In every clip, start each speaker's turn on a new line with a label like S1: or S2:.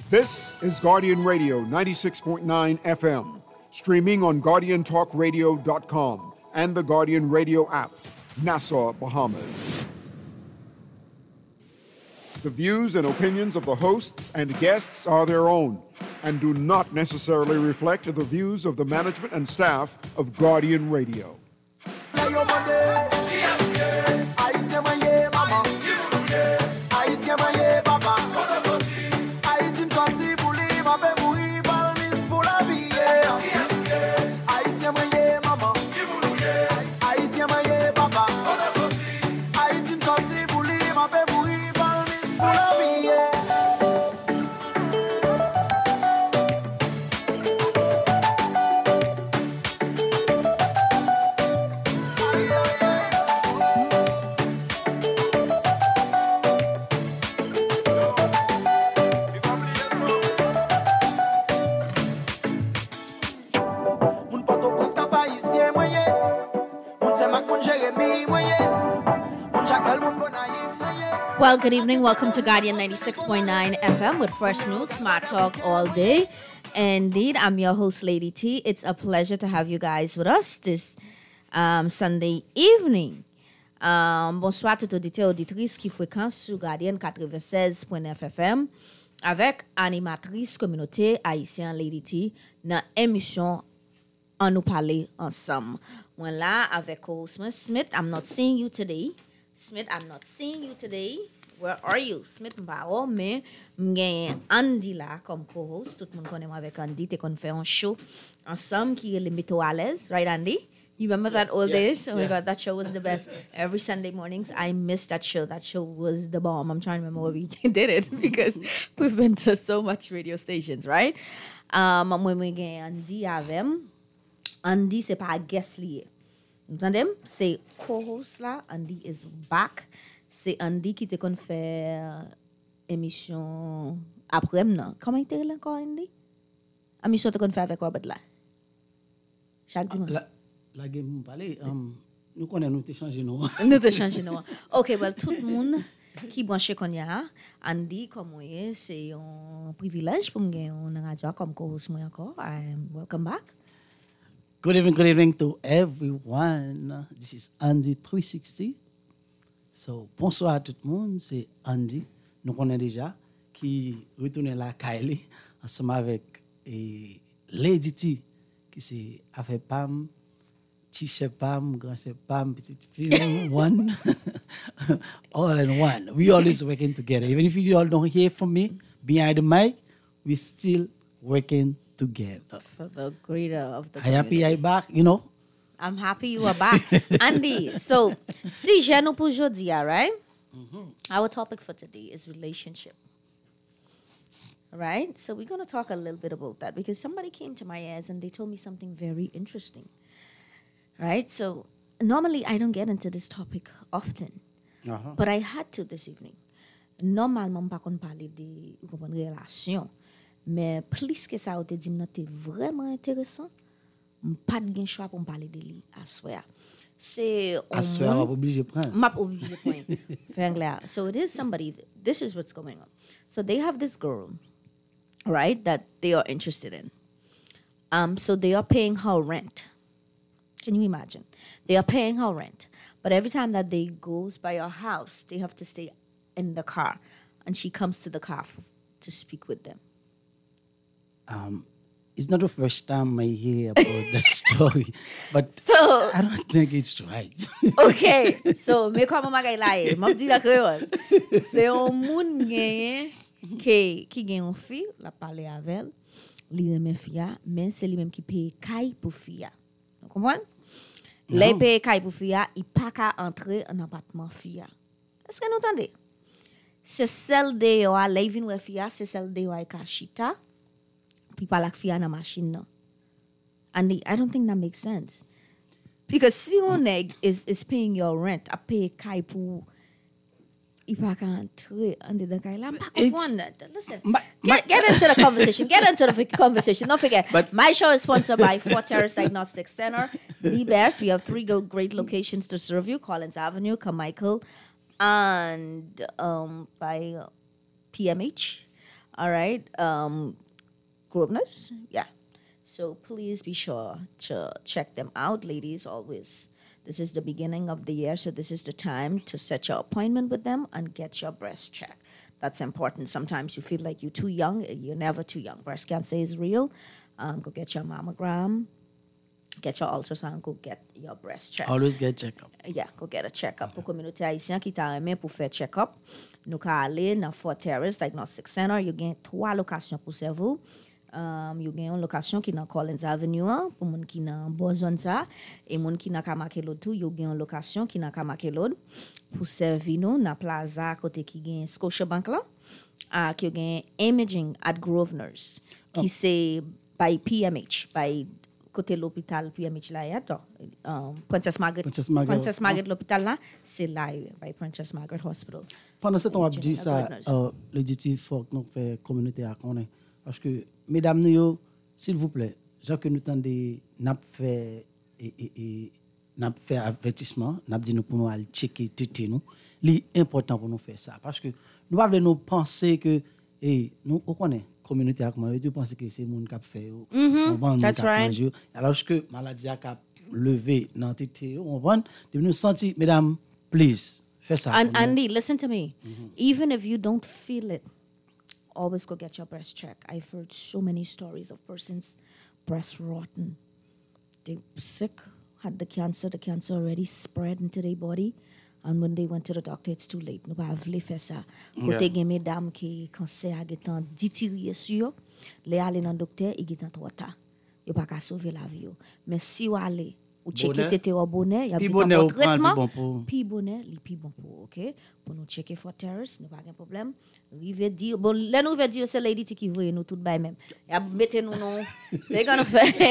S1: This is Guardian Radio 96.9 FM, streaming on GuardianTalkRadio.com and the Guardian Radio app, Nassau, Bahamas. The views and opinions of the hosts and guests are their own and do not necessarily reflect the views of the management and staff of Guardian Radio.
S2: Well, good evening. Welcome to Guardian 96.9 FM with Fresh News, Smart Talk all day. Indeed, I'm your host, Lady T. It's a pleasure to have you guys with us this Sunday evening. Bonsoir tout auditeur auditrice qui fréquente sur Guardian 96.9 FM avec animatrice communauté haïtienne Lady T dans émission On nous parler ensemble. Moi là avec Smith. I'm not seeing you today. Smith, I'm not seeing you today. Where are you? Smith Mbao, mais m'gagne Andy là comme co-host. Tout le monde connaît moi avec Andy. T'es qu'on fait un show ensemble qui est le Mito à l'aise, right Andy? You remember that old days? Oh my God, that show was the best. Every Sunday mornings, I missed that show. That show was the bomb. I'm trying to remember where we did it because we've been to so much radio stations, right? Moi me gagne Andy avec Andy c'est pas guest lié. Vous entendez? C'est co-host là. Andy is back. C'est Andy qui te kon faire émission après non. Comment il était là encore Andy? Émission te kon faire avec Robert là. Chaque dimanche.
S3: La game parler nous connaissons nous t'échanger nous.
S2: Nous t'échanger nous. OK, well tout le monde qui branché qu'on y a Andy comme moi c'est un privilège pour me gagner une radio comme co-host moi encore. Welcome back.
S3: Good evening to everyone. This is Andy 360. So, bonsoir à tout le monde. C'est Andy. Nous connaissons déjà qui retourne la Kylie ensemble avec Lady T qui c'est avec Pam, T-shirt Pam, grand chef Pam, petite fille, one, all in one. We always working together. Even if you all don't hear from me behind the mic, we still working together.
S2: For the greater of the
S3: I happy I back, you know.
S2: I'm happy you are back. Andy, so, si j'ai nous pour aujourd'hui, right? Our topic for today is relationship. All right? So we're going to talk a little bit about that because somebody came to my ears and they told me something very interesting. Right? So normally I don't get into this topic often. But I had to this evening. Normalement, pas qu'on parle de relation. Mais plus que ça, on te dit que c'est vraiment intéressant. Pas de choix pour parler de lui, I swear. C'est
S3: obligé prendre.
S2: M'a obligé prendre. Faire anglais. So it is somebody, this is what's going on. So they have this girl, right, that they are interested in. So they are paying her rent. Can you imagine? They are paying her rent. But every time that they goes by your house, they have to stay in the car. And she comes to the car to speak with them.
S3: It's not the first time I hear about that story, but
S2: So,
S3: I don't think it's right.
S2: okay. So, me kwa mama kay laye. M'a dit la créole. C'est un moun gagné qui gagne une fille, la parler avec elle, li remet fille, mais c'est lui même qui paye kay pour fille. Vous comprenez? Les paye kay pour fille, il pas qu'à entrer en appartement fille. Est-ce que vous entendez? C'est celle de yo a living with fille, c'est celle de yo a kashita. Puis pas la fille dans machine non. And I don't think that makes sense. Because si on is paying your rent, I pay kay pour il pas qu'à entrer under the kay. I'm pas comprendre. Listen. Get into the conversation. Get into the conversation. Don't forget.
S3: But
S2: my show is sponsored by Fort Terrace Diagnostic Center, The Bears. We have 3 great locations to serve you: Collins Avenue, Carmichael, and by PMH. All right. Grosvenor's, yeah. So please be sure to check them out, ladies. Always, this is the beginning of the year, so this is the time to set your appointment with them and get your breast checked. That's important. Sometimes you feel like you're too young. You're never too young. Breast cancer is real. Go get your mammogram, get your ultrasound, go get your breast checked.
S3: Always get check-up.
S2: Yeah, go get a check-up. Pour communauté haïtienne qui t'a aimé pour faire check-up, nous ka aller dans Fort Terrace Diagnostic Center. You gain 3 locations pour cerveau. You gain une location qui dans Collins Avenue pour moun qui dans bonne zone ça et moun qui dans Kamakelod tout, you gain une location qui dans Kamakelod pour servir nous dans plaza côté qui gain Scotiabank là. Qui gain imaging at Grosvenor's qui c'est by PMH by côté l'hôpital PMH là Princess Margaret l'hôpital là c'est là by Princess Margaret Hospital.
S3: Pendant ce temps, on a dit ça, le dit faut que nous fassions communauté à connaître. Parce que, mesdames, nous, s'il vous plaît, genre que nous tendez, n'a fait avertissement, n'a dit nous pour nous aller checker tété nous, c'est important pour nous faire ça. Parce que nous pas nous penser que, nous, on connaît communauté à comment, nous penser que c'est monde qui a fait,
S2: That's right.
S3: alors que maladie a levé dans tété, on va nous sentir, mesdames, please, fais ça.
S2: And Andy, listen to me. Even if you don't feel it, always go get your breast checked. I've heard so many stories of persons breast rotten. They sick, had the cancer already spread into their body. And when they went to the doctor, it's too late. Nous pas voulu faire ça. Côté gen mesdames qui cancer a getan ditirier sur, les aller dans docteur, il getan trop tard. Yo pas ka sauver la vie yo. Mais si ou aller ou checker tété au bonnet, y a un traitement. Puis bonnet, li pi bon pour, OK? Pour nous checker for Terrace, nous pas de problème. Rive dire bon, là nous veut dire c'est lady qui voye nous tout bail même. Y a mettez nous non. They gonna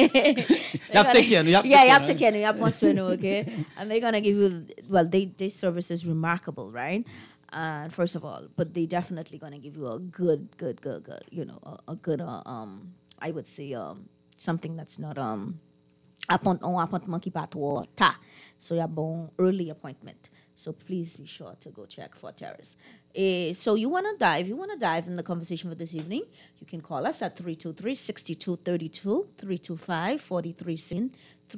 S3: y a take care,
S2: y a take care, y a prendre soin nous, OK? And they gonna give you their service is remarkable, right? First of all, but they definitely gonna give you a good, you know, a good I would say something that's not appointment qui pas trop tard. So you have bon early appointment. So please be sure to go check for Terrace. So you want to dive in the conversation for this evening, you can call us at 323-6232, 325-43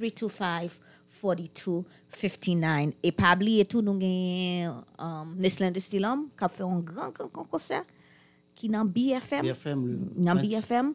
S2: 325-4259. Et pas oublier tout nous gain Nestlé Distillum qui a fait un grand concert qui dans BFM. Dans BFM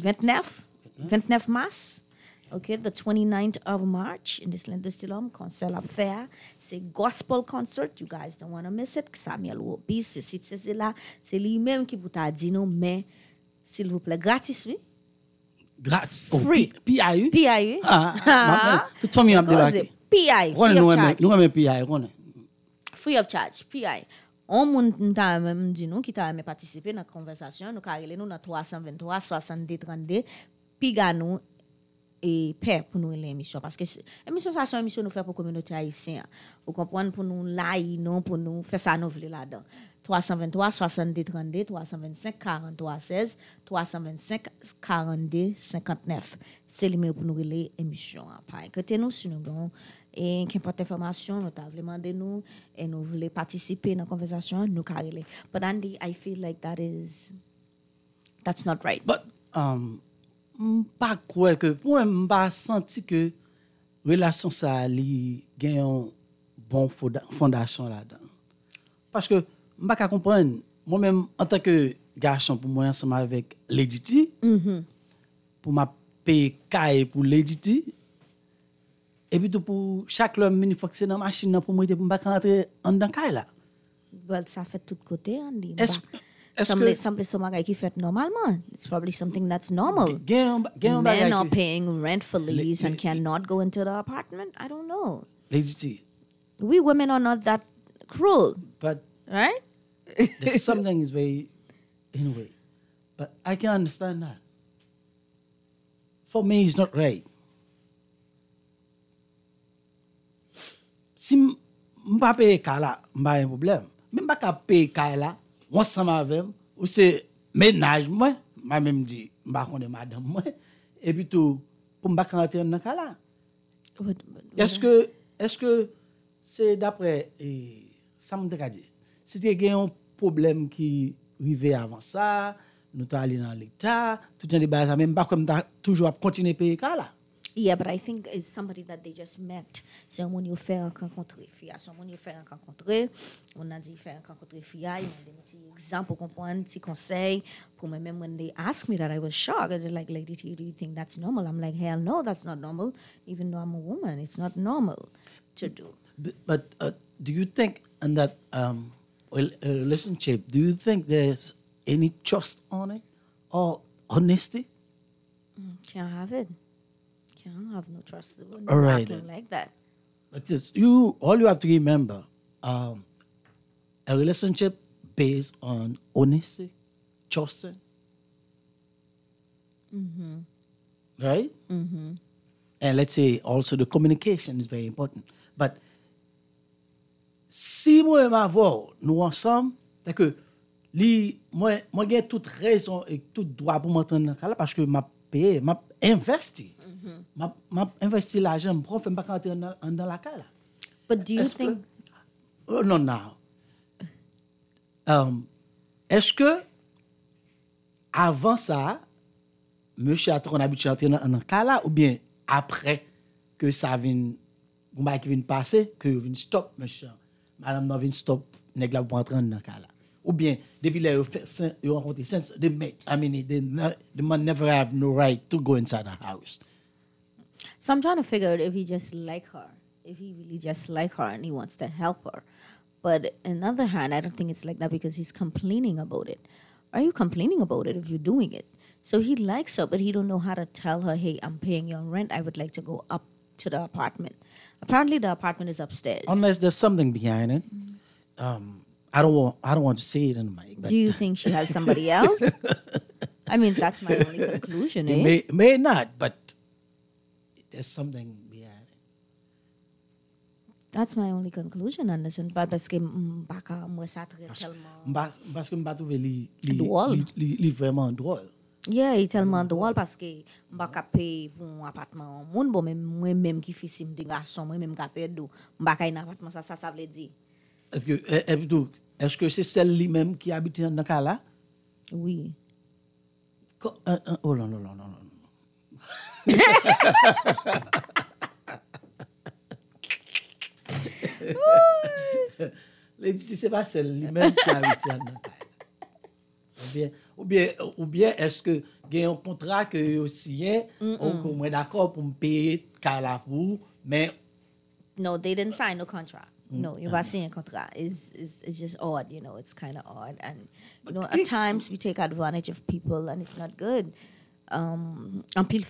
S2: 29 mars. Okay, the 29th of March in this Distillum concert à faire. C'est gospel concert. You guys don't want to miss it. Samuel Wobi, c'est là. C'est lui-même qui vous a dit non, mais s'il vous plaît, gratis, oui?
S3: Gratis.
S2: Free.
S3: PIU?
S2: PIU.
S3: Toute famille a débarqué.
S2: PI. Free of charge.
S3: Nous avons PI.
S2: Free of charge. PI. On moun ta même dit nous qui t'a aimé participer dans la conversation. Nous carrelé nous dans 323 70 32. Piga nous et paix pour nous l'émission parce que l'émission ça c'est une émission nous fait pour communauté haïtienne. Vous comprenez pour nous là non pour nous faire ça nous voulons là-dedans. 323 70 32 325 43 16 325 42 59. C'est le numéro pour nous l'émission. Pas écoutez nous si nous avons et qu'importe information nous t'a demandé nous et nous voulons participer dans la conversation nous carrelé. But Andy, I feel like that's not right.
S3: But pas quoi que pour m'pas senti que relation ça li gagne une bonne fondation là-dedans. Parce que m'pas ka comprendre moi-même en tant que garçon pour moi ensemble avec Lady T pour m'a payer caille pour Lady T et puis tout pour chaque homme il faut que c'est dans machine pour moi pour pas rentrer en dedans caille là.
S2: Well, ça fait tout côté Andy.
S3: Something
S2: qui fait normalement. It's probably something that's normal. Men are paying rent for lease and cannot go into the apartment. I don't know.
S3: Lady T.
S2: We women are not that cruel.
S3: But
S2: right?
S3: There's something is very in a way. But I can understand that. For me, it's not right. Si m'pa paye kala, m'pa un problème. Même pas qu'à payer kala. Moi ça m'avait ou c'est ménage moi même dit m'pa connait madame moi et puis tout pour m'pa rentrer dans là. Est-ce que c'est d'après ça me dit si tu as un problème qui arrivé avant ça nous t'allons aller dans l'État, tout un débat, ça même pas comme toujours à continuer à payer là.
S2: Yeah, but I think it's somebody that they just met. So when you fait rencontrer fia, so when you fait rencontrer, on a dit fait rencontrer fia, ils m'ont donné un petit exemple pour comprendre, un petit conseil. Pour moi, même when they asked me that, I was shocked. They're like, Lady T, do you think that's normal? I'm like, hell no, that's not normal. Even though I'm a woman, it's not normal to do.
S3: But do you think in that relationship, do you think there's any trust on it or honesty?
S2: Can't have it. Can't have no trust when
S3: All
S2: you're
S3: right,
S2: acting
S3: then.
S2: like that.
S3: But just all you have to remember, a relationship based on honesty, trusting, right? And let's say also the communication is very important. But si moi et ma voix, nous ensemble, c'est que moi j'ai toute raison et tout droit pour m'entendre dans là parce que m'a payé, m'a investi. M'a investi l'argent pour faire pas rentrer dans la cala.
S2: But do you
S3: Est-ce
S2: think...
S3: que, oh, non, non. Est-ce que avant ça, monsieur a trop habitué à entrer dans la cala ou bien après que ça vient, qui vient passer, que vient stop, monsieur, madame non vient stop, nèg la pour entrer dans la cala. Ou bien, depuis là, you rencontré, since they met, I mean, the man never have no right to go inside the house.
S2: So I'm trying to figure out if he just like her, if he really just like her and he wants to help her. But on the other hand, I don't think it's like that because he's complaining about it. Are you complaining about it if you're doing it? So he likes her, but he don't know how to tell her, hey, I'm paying your rent. I would like to go up to the apartment. Apparently, the apartment is upstairs.
S3: Unless there's something behind it. I don't want to say it in the mic. But
S2: Do you think she has somebody else? I mean, that's my only conclusion, eh?
S3: may not, but there's something behind it.
S2: That's my only conclusion, Anderson. But parce que m'baka moi ça très tellement.
S3: Parce que je trouve
S2: Drôle.
S3: li vraiment drôle.
S2: Yeah, il tellement drôle parce que m'baka payer pour un appartement moun bon même moi même qui fils me garçon moi même ka payer do m'baka un appartement ça veut dire.
S3: Est-ce que c'est celle-là qui habite dans le cas là?
S2: Oui.
S3: Oh non. Lady, c'est pas celle-là qui habite dans le cas. Ou bien est-ce que il y a un contrat que aussi ou moi d'accord pour me payer cas là pour mais
S2: No, they didn't sign no contract. No, you're not signing a contract. It's just odd, you know. It's kind of odd, and you know, at times we take advantage of people, and it's not good. Until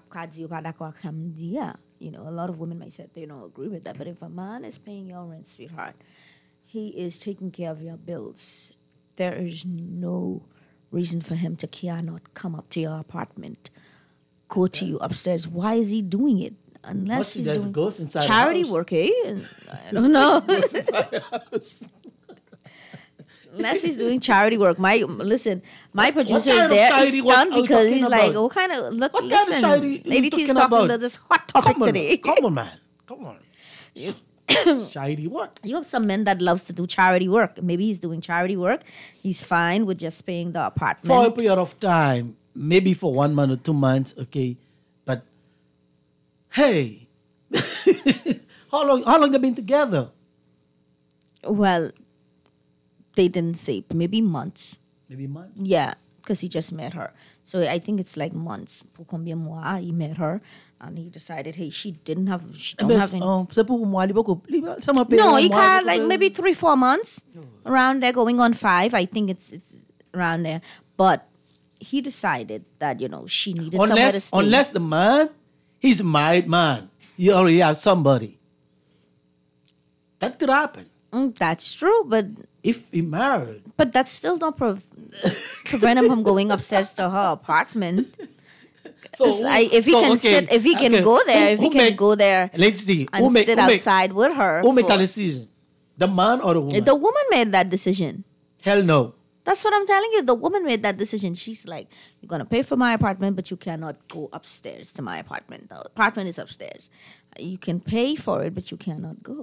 S2: you know, a lot of women might say they don't agree with that, but if a man is paying your rent, sweetheart, he is taking care of your bills. There is no reason for him to cannot come up to your apartment, go to you upstairs. Why is he doing it? Unless he's doing
S3: goes inside
S2: charity
S3: the house.
S2: work, eh? I don't know.
S3: Goes inside the house.
S2: Unless he's doing charity work. My producer
S3: kind
S2: is
S3: of
S2: there.
S3: charity
S2: He's
S3: work
S2: stunned
S3: are you
S2: because he's
S3: talking
S2: like,
S3: about?
S2: what kind of look?
S3: What kind of
S2: Listen,
S3: charity you
S2: Lady T is
S3: talking
S2: talking
S3: about?
S2: to this hot topic
S3: Come on,
S2: today.
S3: come on, man. Come on. Charity work.
S2: You have some men that loves to do charity work. Maybe he's doing charity work. He's fine with just paying the apartment.
S3: For a period of time, maybe for 1 month or 2 months, okay. But hey, how long they been together?
S2: Well, they didn't say. Maybe months.
S3: Maybe months.
S2: Yeah, because he just met her. So I think it's like months. Pour combien mois he met her, and he decided, hey, she don't have any.
S3: C'est pour moi, ça m'a payé
S2: No,
S3: un
S2: he
S3: mois,
S2: had like maybe 3-4 months around there, going on 5. I think it's around there. But he decided that, you know, she needed somewhere to stay.
S3: Unless the man, he's a married man. He already have somebody. That could happen.
S2: That's true, but
S3: If he married.
S2: that's still not prevent him from going upstairs to her apartment. If he can go there,
S3: Let's see.
S2: and sit outside with her.
S3: Who make that decision? The man or the woman?
S2: The woman made that decision.
S3: Hell no.
S2: That's what I'm telling you. The woman made that decision. She's like, you're going to pay for my apartment, but you cannot go upstairs to my apartment. The apartment is upstairs. You can pay for it, but you cannot go.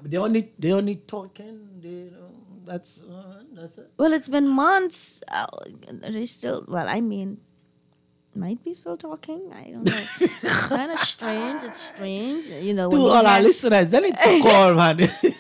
S3: They only talking. That's it.
S2: Well, it's been months. They still. Well, I mean, might be still talking. I don't know. Kind of strange. It's strange. You know.
S3: To
S2: when you
S3: all our
S2: hear-
S3: listeners, they need to call, man.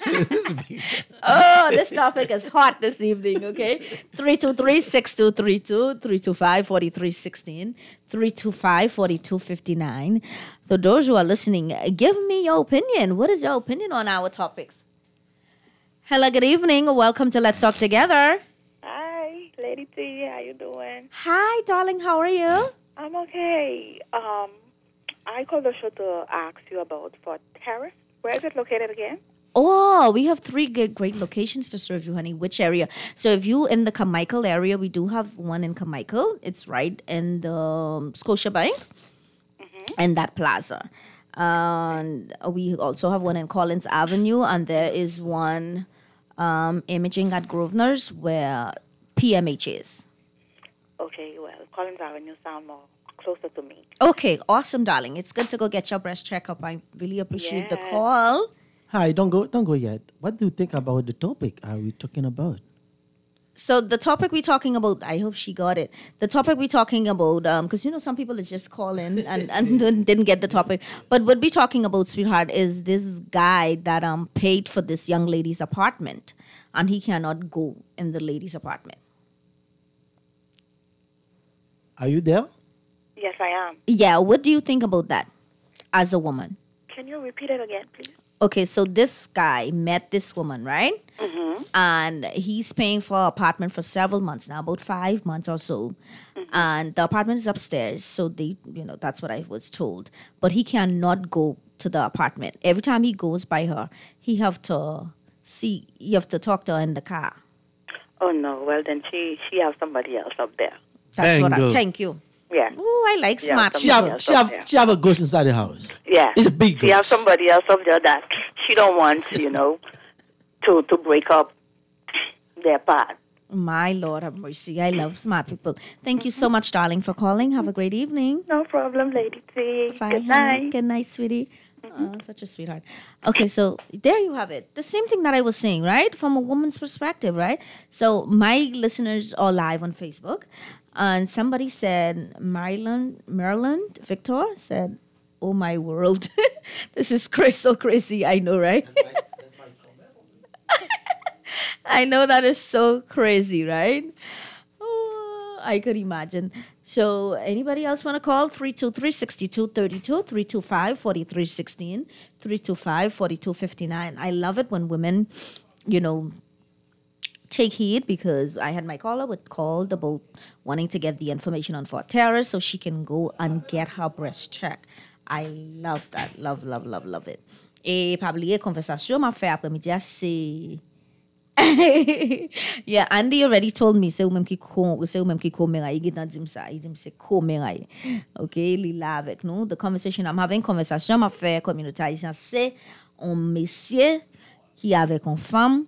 S2: Oh, this topic is hot this evening, okay? 323-6232, 325-4316, 325-4259. So those who are listening, give me your opinion. What is your opinion on our topics? Hello, good evening. Welcome to Let's Talk Together.
S4: Hi, Lady T. How you doing?
S2: Hi, darling. How are you?
S4: I'm okay. I called the show to ask you about Fort Terrace. Where is it located again?
S2: Oh, we have three great locations to serve you, honey. Which area? So if you in the Carmichael area, we do have one in Carmichael. It's right in the Scotiabank and that plaza. And we also have one in Collins Avenue, and there is one imaging at Grosvenor's where PMH is.
S4: Okay, well, Collins Avenue sound more closer to me.
S2: Okay, awesome, darling. It's good to go get your breast checkup. I really appreciate the
S4: Yes.
S2: call.
S3: Hi, don't go yet. What do you think about the topic? Are we talking about?
S2: So the topic we're talking about, I hope she got it. The topic we're talking about, because some people is just call in and didn't get the topic. But what we're talking about, sweetheart, is this guy that paid for this young lady's apartment, and he cannot go in the lady's apartment.
S3: Are you there?
S4: Yes, I am.
S2: Yeah, what do you think about that as a woman?
S4: Can you repeat it again, please?
S2: Okay, so this guy met this woman, right?
S4: Mm-hmm.
S2: And he's paying for an apartment for several months now, about 5 months or so. And the apartment is upstairs, so that's what I was told. But he cannot go to the apartment. Every time he goes by her, he have to talk to her in the car.
S4: Oh, no. Well, then she has somebody else up there.
S2: That's what
S3: Bingo.
S2: thank you.
S4: Yeah.
S2: Oh, I like
S4: Yeah,
S2: smart
S3: She
S2: people.
S3: have a ghost inside the house.
S4: Yeah.
S3: It's a big
S4: She has
S3: ghost.
S4: somebody else up there that she don't want, to break up their part.
S2: My Lord have mercy. I love smart people. Thank you so much, darling, for calling. Have a great evening.
S4: No problem, Lady T.
S2: Bye,
S4: Good
S2: honey.
S4: night.
S2: Good night, sweetie. Oh, such a sweetheart. Okay, so there you have it. The same thing that I was saying, right? From a woman's perspective, right? So my listeners are live on Facebook, and somebody said, Maryland, Victor said, "Oh my world, this is so crazy." I know, right? I know that is so crazy, right? Oh, I could imagine. So anybody else want to call? 323-6232, 325-4316, 325-4259. I love it when women, take heed, because I had my caller with called about wanting to get the information on Fort Terrace so she can go and get her breast check. I love that. Love, love, love, love it. Et parler conversation m'a fait après-midi assez. Yeah, Andy already told me c'est ou même qui caméra, il dit dim ça, il dit c'est caméra. Okay, il là avec nous. The conversation I'm having, conversation m'a fait communauté haïtienne, c'est un monsieur qui avec une femme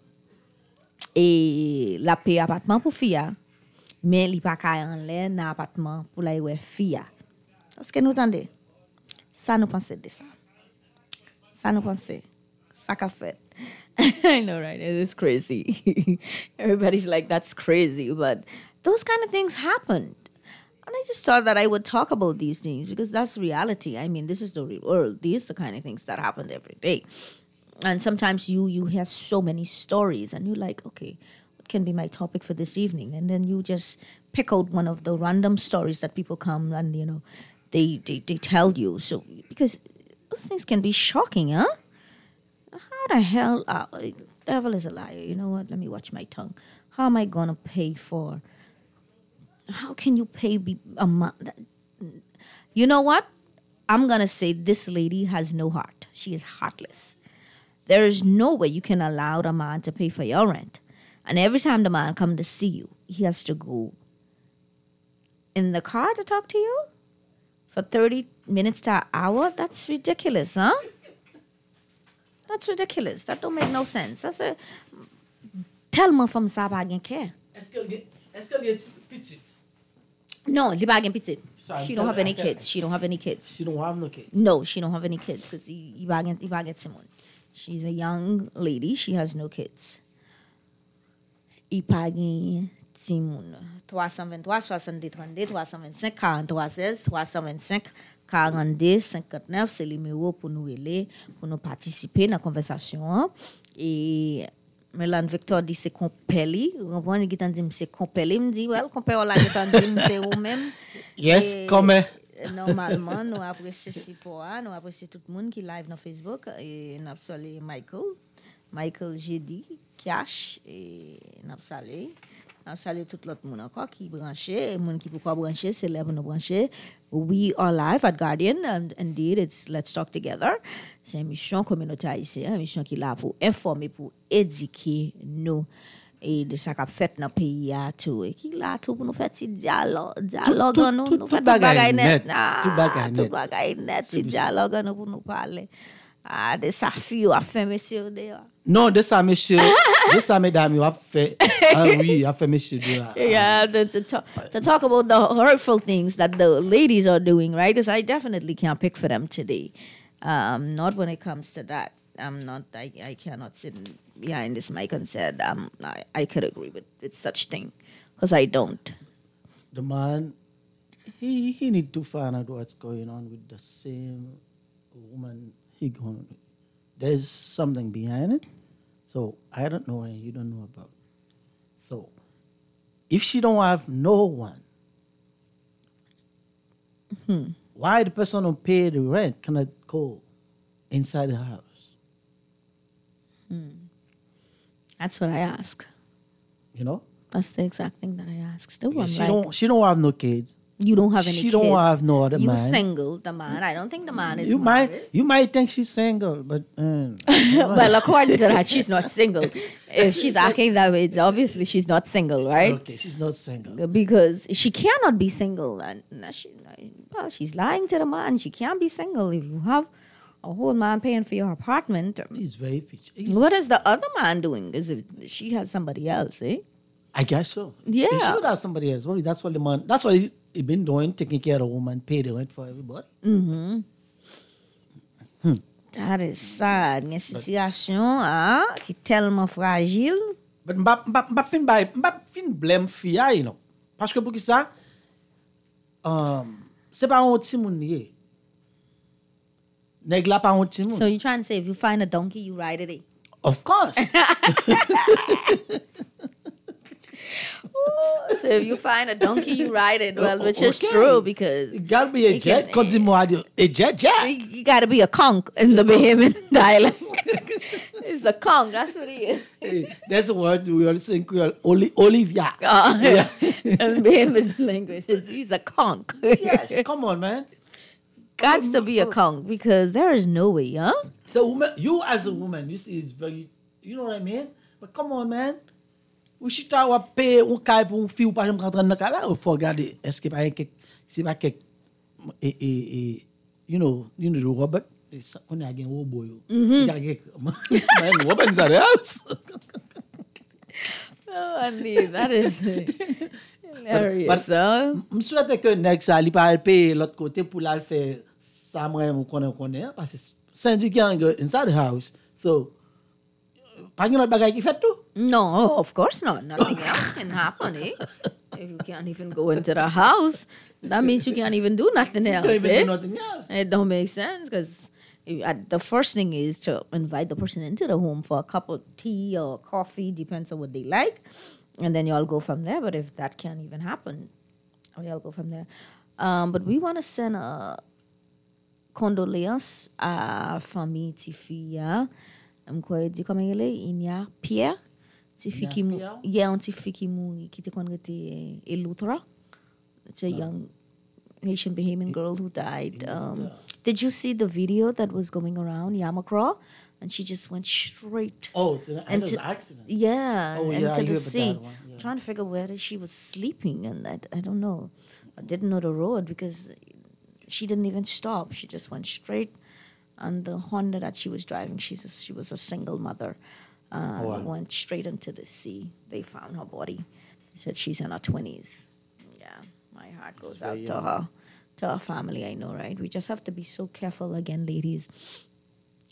S2: et la paye appartement pour fille, mais il pas qu'à en l'air dans appartement pour la ouais fille. Est-ce que nous entendez? Ça nous pensez de ça. Ça nous pensez. Ça qu'a fait. I know, right? It is crazy. Everybody's like, that's crazy. But those kind of things happened. And I just thought that I would talk about these things because that's reality. I mean, this is the real world. These are the kind of things that happen every day. And sometimes you hear so many stories and you're like, okay, what can be my topic for this evening? And then you just pick out one of the random stories that people come and, they tell you. So, because those things can be shocking, huh? How the hell? Devil is a liar. You know what? Let me watch my tongue. How am I going to pay for? How can you pay a month? You know what? I'm going to say this lady has no heart. She is heartless. There is no way you can allow the man to pay for your rent. And every time the man comes to see you, he has to go in the car to talk to you for 30 minutes to an hour? That's ridiculous, huh? That's ridiculous. That don't make no sense. That's a tellement femme ça pas gen care.
S3: Est-ce qu'elle est petite?
S2: No, li pas gen petite.
S3: So
S2: She don't have any kids. She don't have any kids.
S3: She don't have no kids.
S2: No, she don't have any kids because he va get Simon. She's a young lady. She has no kids. I pa gen ti moun. 323, 62, 32, 325, 43, 16, 325, 42, 59. C'est le numéro pour nous aider, pour nous participer dans la conversation. Et Melan Victor dit c'est compelli. Vous comprenez? Il dit c'est compelli. Il me dit, well, compelli, là, il dit c'est vous-même.
S3: Yes, comme.
S2: Normalement, nous apprécions support, nous apprécions tout le monde qui live dans Facebook et nous saluons Michael Jedi, Cash et nous saluons tout l'autre monde encore qui branché, et monde qui peut pas brancher, c'est là pour nous brancher. We are live at Guardian and indeed it's Let's Talk Together. C'est une émission communautaire haïtienne, une émission qui est là pour informer, pour éduquer nous. Et de ça qu'a fait dans le pays à tout et qui là tout pour nous faire petit dialogue nous fait tout bagay net tout bagay net petit dialogue nous pour nous parler de ça fille a fait monsieur dehors
S3: non de ça monsieur de ça mesdames a fait oui a fait monsieur dehors
S2: yeah to talk about the hurtful things that the ladies are doing right because I definitely can't pick for them today not when it comes to that I cannot sit behind this mic and said I could agree with such thing because I don't.
S3: The man, he need to find out what's going on with the same woman he going with. There's something behind it. So I don't know and you don't know about. So if she don't have no one, why the person don't pay the rent cannot go inside the house?
S2: That's what I ask.
S3: You know?
S2: That's the exact thing that I ask. Still, I'm
S3: she don't have no kids.
S2: You don't have any kids.
S3: She don't have no other man.
S2: You single, the man. I don't think the man is
S3: you
S2: married.
S3: You might think she's single, but...
S2: well, according to that, she's not single. If she's acting that way, it's obviously she's not single, right?
S3: Okay, she's not single.
S2: Because she cannot be single. And she's lying to the man. She can't be single. If you have a whole man paying for your apartment...
S3: He's very rich.
S2: What is the other man doing? Is it she has somebody else, eh?
S3: I guess so.
S2: Yeah.
S3: He should have somebody else. Well, that's what the man... That's what he's been doing, taking care of the woman, pay the rent for everybody.
S2: That is sad. Une situation qui est tellement fragile.
S3: But m'pa fin blame fia, you know. Parce que pour qui ça, c'est pas un petit moun lié. Nèg la pas un petit moun.
S2: So you're trying to say if you find a donkey, you ride it, eh?
S3: Of course.
S2: So if you find a donkey, you ride it. Well, which is true because
S3: it gotta be a jet. A jet.
S2: You gotta be a conch in the Bahamian dialect. It's a conch. That's what he is.
S3: Hey, that's a word we always say in Creole. Olivia.
S2: Yeah. In Bahamian language, he's a conch.
S3: Yes, come on, man.
S2: Gots to be a conch because there is no way, huh?
S3: So you as a woman, you see, is very, you know what I mean? But come on, man. Ou si ta ou pay un kay pour un fille ou pas jamais rentrer dans là ou faut regarder est-ce que pas c'est pas quelque you know the robot on a again robot yo man robot is at the house.
S2: Oh, Andy, that is hilarious.
S3: But je souhaite que next ça li pas payer l'autre côté pour la faire ça moi on connaît parce que syndic inside the house. So pas une autre bagaille qui fait tout.
S2: No, of course not. Nothing else can happen, eh? If you can't even go into the house, that means you can't even do nothing else,
S3: You can't even
S2: eh?
S3: do nothing else.
S2: It don't make sense because the first thing is to invite the person into the home for a cup of tea or coffee, depends on what they like, and then you all go from there. But if that can't even happen, we all go from there. But we want to send a condolence à famille Tifia. Mkwe di comment il est Inia Pierre Tifi qui un Tifi qui mouri qui te connaît Elutra. It's a young Haitian Bahamian girl who died. Did you see the video that was going around Yamakra? And she just went straight
S3: Into an accident.
S2: Yeah,
S3: Oh,
S2: into
S3: I heard
S2: the
S3: about
S2: sea.
S3: that one, yeah.
S2: Trying to figure where she was sleeping, and I don't know. I didn't know the road because she didn't even stop. She just went straight on the Honda that she was driving. She was a single mother. Went straight into the sea. They found her body. They said she's in her 20s. Yeah, my heart goes out to her family. I know, right? We just have to be so careful again, ladies.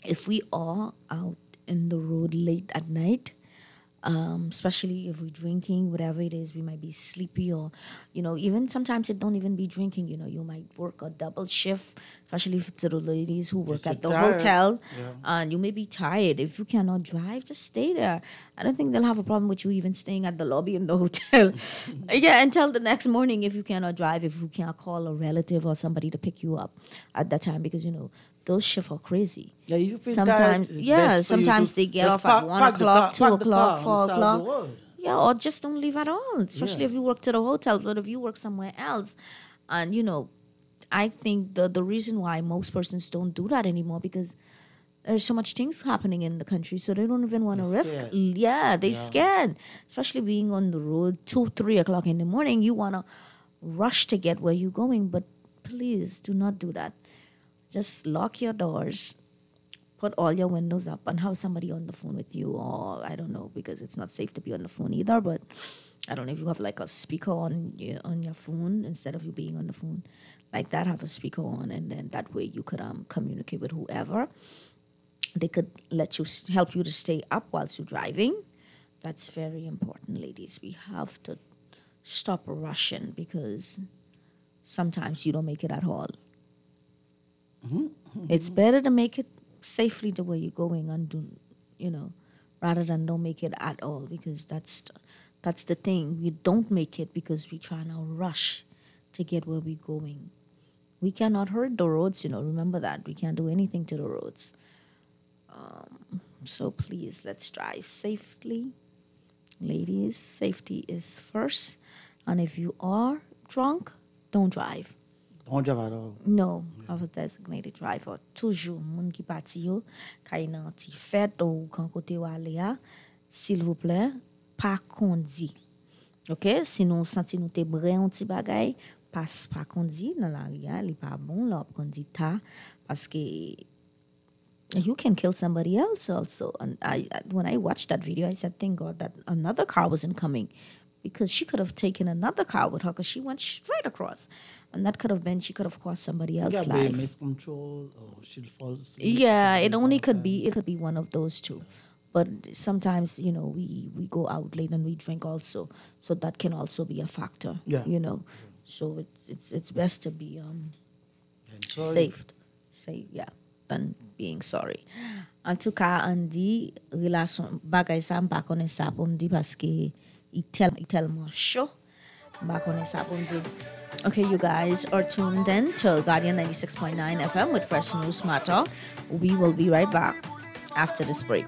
S2: if we are out in the road late at night, especially if we're drinking, whatever it is, we might be sleepy or, even sometimes it don't even be drinking, you might work a double shift, especially for the ladies who work
S3: Just
S2: at the
S3: tired.
S2: hotel,
S3: Yeah.
S2: and you may be tired. If you cannot drive, just stay there. I don't think they'll have a problem with you even staying at the lobby in the hotel. Yeah, until the next morning if you cannot drive, if you can't call a relative or somebody to pick you up at that time, because, those shifts are crazy.
S3: Yeah, you feel
S2: Sometimes,
S3: tired, it's
S2: yeah,
S3: best for you
S2: sometimes
S3: to
S2: they get
S3: just
S2: off at 1
S3: park the
S2: o'clock,
S3: car-
S2: 2
S3: park the
S2: o'clock,
S3: car
S2: 4
S3: on the side of the
S2: o'clock.
S3: road.
S2: Yeah, or just don't leave at all, especially
S3: Yeah.
S2: if you work to the hotel. But if you work somewhere else, and I think the reason why most persons don't do that anymore, because there's so much things happening in the country, so they don't even want to
S3: They're
S2: risk.
S3: scared.
S2: Yeah, they scared, especially being on the road 2-3 o'clock in the morning. You want to rush to get where you're going, but please do not do that. Just lock your doors, put all your windows up, and have somebody on the phone with you, or I don't know, because it's not safe to be on the phone either, but I don't know if you have like a speaker on your phone instead of you being on the phone like that, have a speaker on, and then that way you could communicate with whoever. They could let you help you to stay up whilst you're driving. That's very important, ladies. We have to stop rushing, because sometimes you don't make it at all. It's better to make it safely to where you're going and do, rather than don't make it at all, because that's the thing. We don't make it because we try to rush to get where we're going. We cannot hurt the roads, remember that. We can't do anything to the roads. So please, let's drive safely. Ladies, safety is first. And if you are drunk, don't drive.
S3: Don't drive at all.
S2: No, have a designated driver. Toujours, moun ki pati yo, kay nan ti fête ou kan kote ou ale ya, s'il vous plaît, pa kondi. Ok? Sinon, santi nou te bre yon ti bagay, pa kondi nan la ria, li pa bon, la ap kondi ta, paske you can kill somebody else also. And when I watched that video, I said, thank God that another car wasn't coming, because she could have taken another car with her, because she went straight across. And that could have been, she could have cost somebody else's
S3: Yeah,
S2: life.
S3: miscontrol or she'll fall asleep.
S2: Yeah, it could be one of those two. But sometimes, we go out late and we drink also. So that can also be a factor.
S3: Yeah.
S2: So it's best to be
S3: Sorry.
S2: safe, yeah, than being sorry. En tout cas, Andy, relation bagay sa m'pa konnen sa pou m'di paske il tellement chaud. M'pa konnen sa pou m'di. Okay, you guys are tuned in to Guardian 96.9 FM with Fresh News Smart Talk. We will be right back after this break.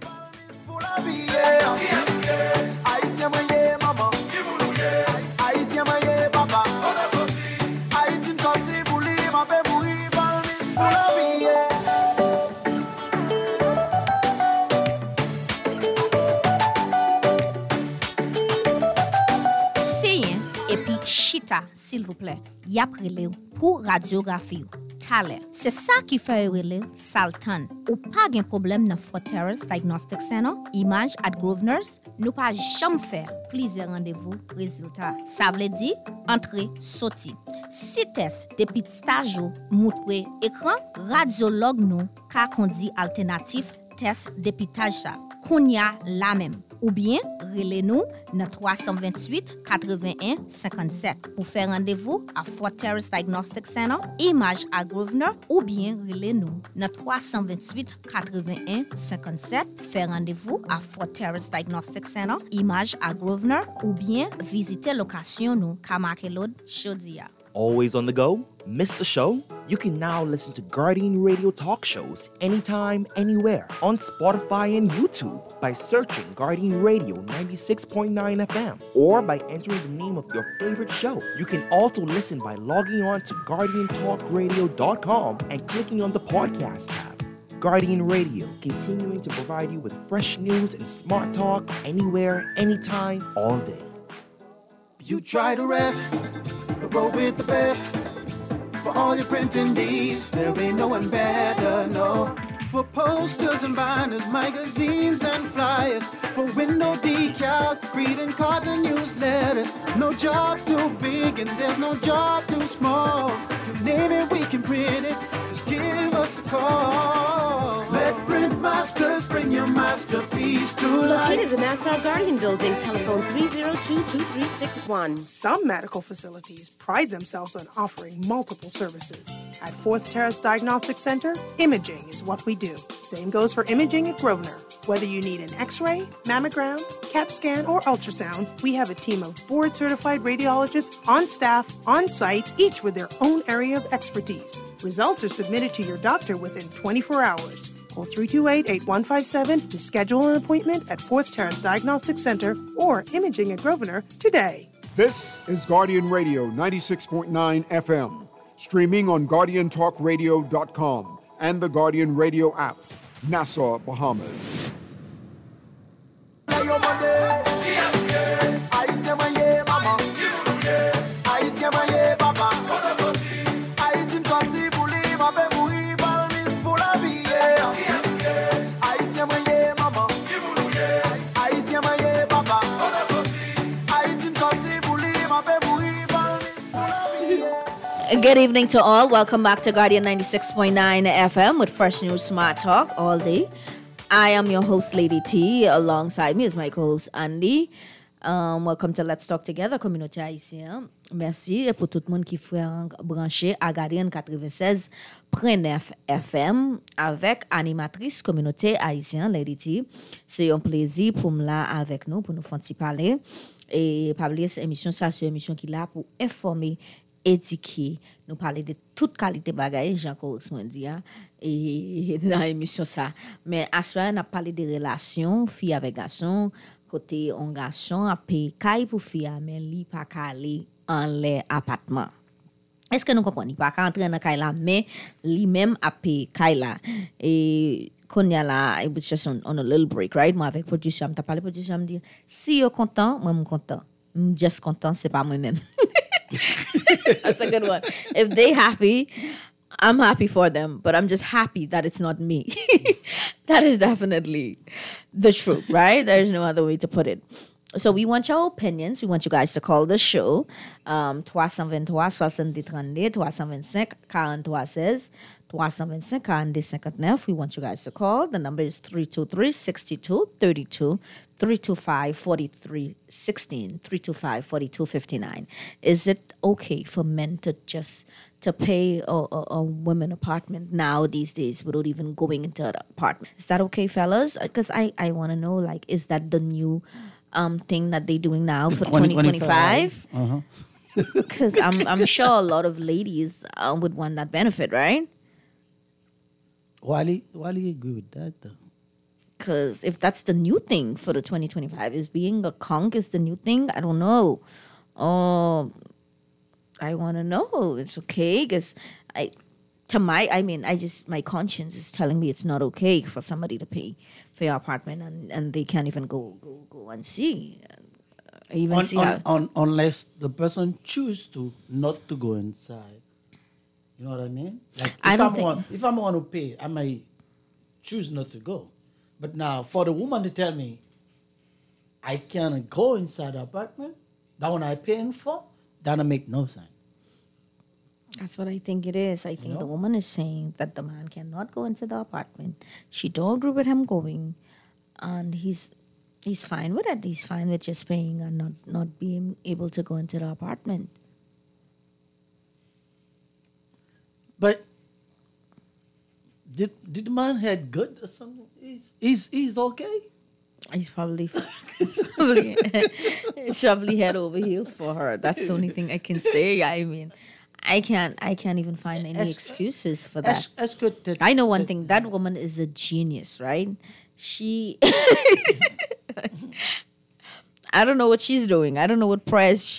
S5: Chita, s'il vous plaît, y a prele pour radiographie. Tale. C'est ça qui fait rele Saltan. Ou pas gen problème dans Fortress Diagnostic Center, Image at Grosvenors, nous pas jamais faire plusieurs rendez-vous résultats. Ça veut dire entrer sorti. Si test depuis stage montre écran, radiologue nous ka kondi alternatif test dépitage ça. Kounya la même. Ou bien, relez-nous dans 328 81 57 pour faire rendez-vous à Fortress Diagnostic Center, Image à Grosvenor, ou bien relez-nous dans 328 81 57 faire rendez-vous à Fortress Diagnostic Center, Image à Grosvenor, ou bien visiter location nous Kamakelod Chodia.
S6: Always on the go? Missed the show? You can now listen to Guardian Radio talk shows anytime, anywhere on Spotify and YouTube by searching Guardian Radio 96.9 FM or by entering the name of your favorite show. You can also listen by logging on to GuardianTalkRadio.com and clicking on the podcast tab. Guardian Radio, continuing to provide you with fresh news and smart talk anywhere, anytime, all day.
S7: You try to rest, but roll with the best. For all your printing needs, there ain't no one better, no. For posters and banners, magazines and flyers, for window decals, greeting cards and newsletters. No job too big and there's no job too small. You name it, we can print it. Just give us a call. Let print a masterpiece to life.
S8: Located in the Nassau Guardian Building, telephone 302-2361.
S9: Some medical facilities pride themselves on offering multiple services. At Fourth Terrace Diagnostic Center, imaging is what we do. Same goes for imaging at Grosvenor. Whether you need an X-ray, mammogram, CAT scan, or ultrasound, we have a team of board-certified radiologists on staff, on site, each with their own area of expertise. Results are submitted to your doctor within 24 hours. Call 328-8157 to schedule an appointment at Fourth Terrace Diagnostic Center or Imaging at Grosvenor today.
S1: This is Guardian Radio 96.9 FM, streaming on GuardianTalkRadio.com and the Guardian Radio app, Nassau, Bahamas.
S2: Good evening to all. Welcome back to Guardian 96.9 FM with Fresh News Smart Talk all day. I am your host, Lady T. Alongside me is my co-host, Andy. Welcome to Let's Talk Together, communauté haïtienne. Merci pour tout le monde qui fait brancher à Guardian 96.9 FM avec animatrice communauté haïtienne, Lady T. C'est un plaisir pour me là avec nous, pour nous faire parler. Et parler cette émission, ça, c'est une émission qui est là pour informer, éduquer, nous parler de toute qualité de bagaille, Jean-Claude dit, et dans l'émission ça. Mais à ce moment, on a parlé des relations, filles avec garçons, côté on garçon, à payer caille pour filles, mais li pas aller en les appartements. Est-ce que nous comprenons? Pas qu'à entrer dans caille là, mais lui-même à payer caille là. Et qu'on y a là, it was just on a little break, right? Moi avec producer, m't'a parlé producer, me dit, si you're content, moi suis content. I'm just content, c'est pas moi-même. That's a good one. If they happy, I'm happy for them, but I'm just happy that it's not me. That is definitely the truth, right? There's no other way to put it. So we want your opinions. We want you guys to call the show. 323-7032, 325-4316, 325-4259. We want you guys to call. The number is 323-6232, 325-4316, 325-4259. Is it okay for men to just to pay a women apartment now these days without even going into the apartment? Is that okay, fellas? Because I want to know, like, is that the new thing that they're doing now for 2025? Because I'm sure a lot of ladies would want that benefit, right?
S3: Why do you agree with that, though?
S2: Because if that's the new thing for the 2025, is being a conk is the new thing? I don't know. I want to know. It's okay because my conscience is telling me it's not okay for somebody to pay for your apartment and they can't even go and see.
S3: Unless the person choose to not to go inside. You know what I mean? Like if I'm one to pay, I might choose not to go. But now for the woman to tell me I can't go inside the apartment, that one I paying for, that don't make no sense.
S2: That's what I think it is. I think the woman is saying that the man cannot go into the apartment. She don't agree with him going, and he's fine with it. He's fine with just paying and not being able to go into the apartment.
S3: But did the man had good or something? He's okay.
S2: He's probably head over heels for her. That's the only thing I can say. I mean, I can't even find any excuses for that. I know one thing. That woman is a genius, right? She I don't know what she's doing. I don't know what press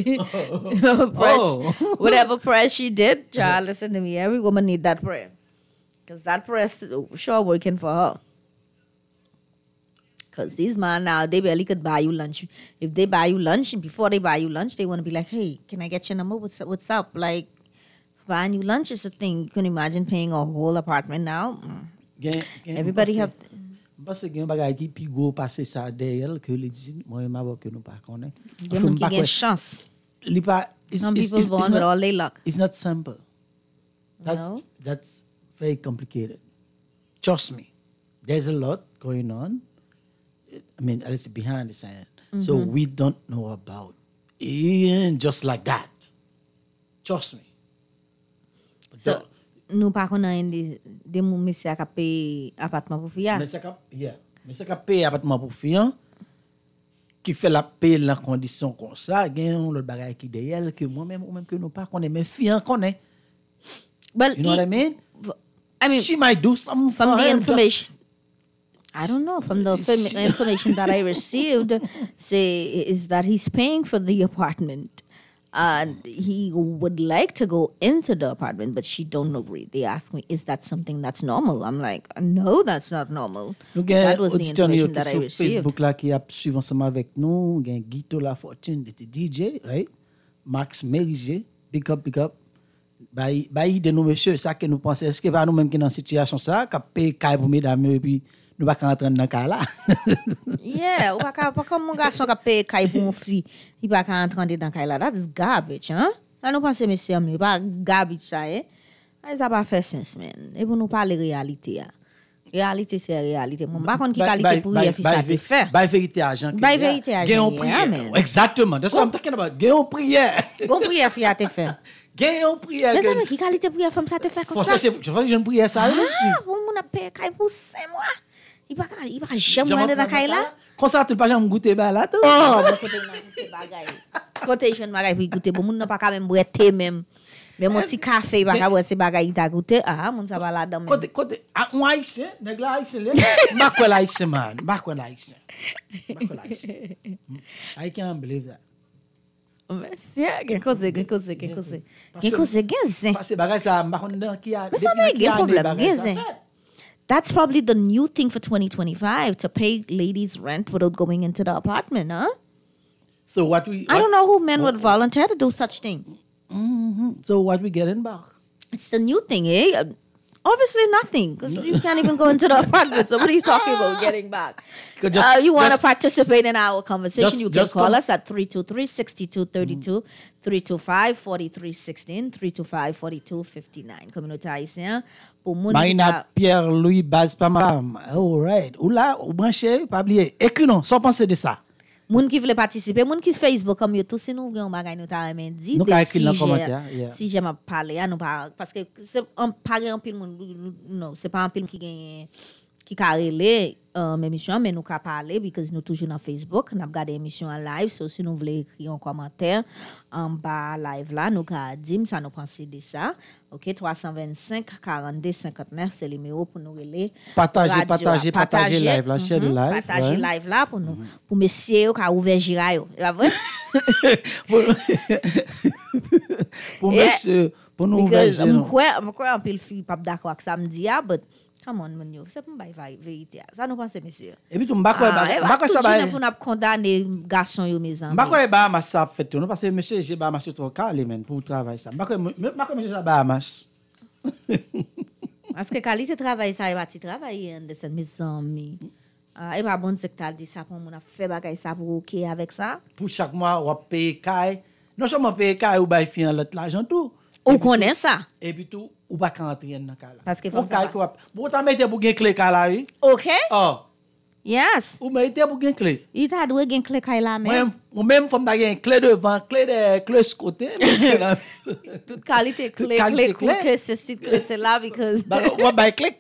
S2: whatever press she did. Child, listen to me. Every woman need that prayer. Because that prayer is sure working for her. Because these men now, they barely could buy you lunch. If they buy you lunch, before they buy you lunch, they want to be like, hey, can I get your number? What's up? Like, buying you lunch is a thing. You can imagine paying a whole apartment now. Everybody have...
S3: Parce que bagay ki pi go passer ça derrière que les dit moi même que nous pas connaît.
S2: Dem ki gen chance.
S3: Li pa
S2: some people born with all their luck.
S3: It's not simple. That's very complicated. Trust me. there's a lot going on. I mean, at least behind the scene. So we don't know about it just like that. Trust me.
S2: So, nous pas connaître des monsieur qui paye appartement pour fille.
S3: Monsieur qui paye appartement pour fille qui fait la paye dans condition comme ça, gagne l'autre bagage qui derrière que moi-même ou même que nous pas connaît mais fille connaît.
S2: Well,
S3: you know what I mean? She might do something
S2: from the information.
S3: Just,
S2: I don't know. From the information that I received, is that he's paying for the apartment. And he would like to go into the apartment, but she don't agree. They ask me, is that something that's normal? I'm like, no, that's not normal. That was the information that I received.
S3: Facebook là qui a suivi ensemble avec nous, gain Guito La Fortune, the DJ, right? Max Merige, big up. Bah de nous monsieur, ça que nous pensons, est-ce que pas nous même qui dans situation ça, qu'a payer caille pour mesdames et puis nous pas rentrer dans cas là.
S2: Yeah, ou pas comme mon garçon qui paye caille pour une fille, il pas rentrer dans cas là. That is garbage, hein? Là nous pensons monsieur, mais pas garbage ça, hein? Ça pas fait sens, man. Et pour nous parler réalité. Réalité c'est réalité. Mon pas contre qui qualité pour y faire ça fait.
S3: By vérité argent.
S2: By vérité argent.
S3: Exactement. That's what I'm talking about. Gain prière.
S2: Bon prière fi a te fait.
S3: Gain prière.
S2: Mais ça mais qui qualité prière femme ça te fait comme ça.
S3: Je vois que je prière ça aussi.
S2: Bon mon a payer caille pour 5 mois. Il pas jamais dans caille là.
S3: Comme ça tu pas jamais goûter ba là tout.
S2: Oh, côté goûter bagay. Côté jeune bagay pour goûter bon moun n'a pas quand même boire thé même. Mais mon petit café pas boire ces bagay t'a goûter. Ah, mon ça va là dedans.
S3: Côté un haïtien, nèg la haïtien là. Pas quoi haïtien man, pas quoi haïtien. I can't believe that.
S2: Monsieur, gen cause.
S3: Parce que bagay ça m'a connait qui a.
S2: Mais ça pas un problème, gen. That's probably the new thing for 2025 to pay ladies rent without going into the apartment, huh?
S3: So I
S2: don't know who men would volunteer to do such thing.
S3: So what we getting back?
S2: It's the new thing, eh? Obviously nothing, because you can't even go into the apartment. So what are you talking about getting back? You want to participate in our conversation, you can call us at 323-6232, 325-4316, 325-4259. Communauté haïtienne.
S3: Marina Pierre-Louis Bazpamam. All right. Ou là, ou branché, pas oublier. Écris non, sans penser de ça.
S2: Moun qui veut participer, moun qui Facebook comme yo tout, si nous gen bagay nous ta remen di si j'aime parler nous pas parce que c'est un pas un pile moun non, c'est pas un pile qui gagne qui carrelé émission mais nous ka parler because nous toujours dans Facebook, n'a regarder émission en live, so si nous voulez écrire un commentaire en bas live là, nous ka dire ça nous penser de ça. OK, 325 42 59 c'est le numéro pour nous relayer.
S3: Partager live là, share live.
S2: Partager live là pour nous pour messieurs qui a ouvert gira yo. C'est vrai?
S3: Pour messieurs, pour nous ouvrir gira.
S2: Moi quoi un peu fille pas d'accord avec ça me dit but come on man yo, c'est pas vérité. Ça nous pense messieurs.
S3: Et puis tu m'ba quoi ça va
S2: pour nous condamner garçon yo mes amis.
S3: M'ba quoi Bahamas ça fait nous parce que monsieur j'ai Bahamas trop calé men pour travail ça. M'ba quoi monsieur ça Bahamas.
S2: Parce que qualité travail ça va travailler de cette mes amis. Et pas bon secteur dit ça pour mon a fait bagay ça pour OK avec ça.
S3: Pour chaque mois on paye caille. Non seulement paye caille ou bail fin l'autre l'argent tout.
S2: On connaît ça.
S3: Et puis tout ou pas rentrer dans cas là.
S2: Parce que faut
S3: caille quoi. Bon ta mettre pour gain clé cas là oui.
S2: OK.
S3: Oh.
S2: Yes.
S3: Ou mettre pour gain clé.
S2: Il t'a doué gain clé caille là même.
S3: Même faut me gain clé devant, clé ce côté.
S2: Toute qualité clé ceci clé c'est là because
S3: on va clé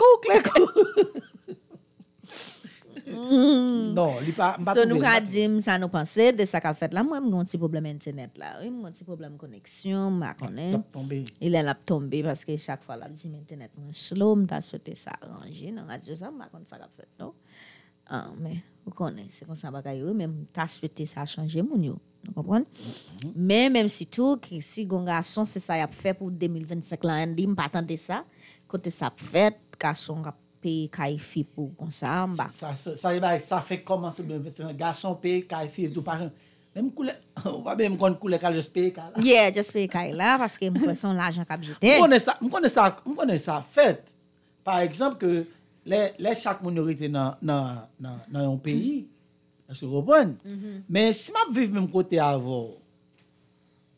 S3: Non, il pas
S2: so nous a dit ça nous penser de ça qu'a fait là moi j'ai un petit problème internet là j'ai un petit problème connexion ma connaît il est là tombé parce que chaque fois là dit internet moins slow m'ta souhaité ça arranger dans radio ça ma connait ça qu'a fait non mais vous connaissez c'est comme ça bagaille même ta souhaité ça changer mon yo vous comprenez mais même si tout si gon garçon c'est ça y a fait pour 2025 là on dit pas attendre ça côté ça fait garçon paye kaifi pour comme ça
S3: ça fait comment c'est un garçon paye kaifi tout par même couleur on va même qu'on couleur cal juste paye là
S2: yeah just paye kai là parce que mon personne l'argent qu'a jeté
S3: on connaît ça fait par exemple que les chaque minorité dans un pays je comprends mais si m'a vivre même côté avant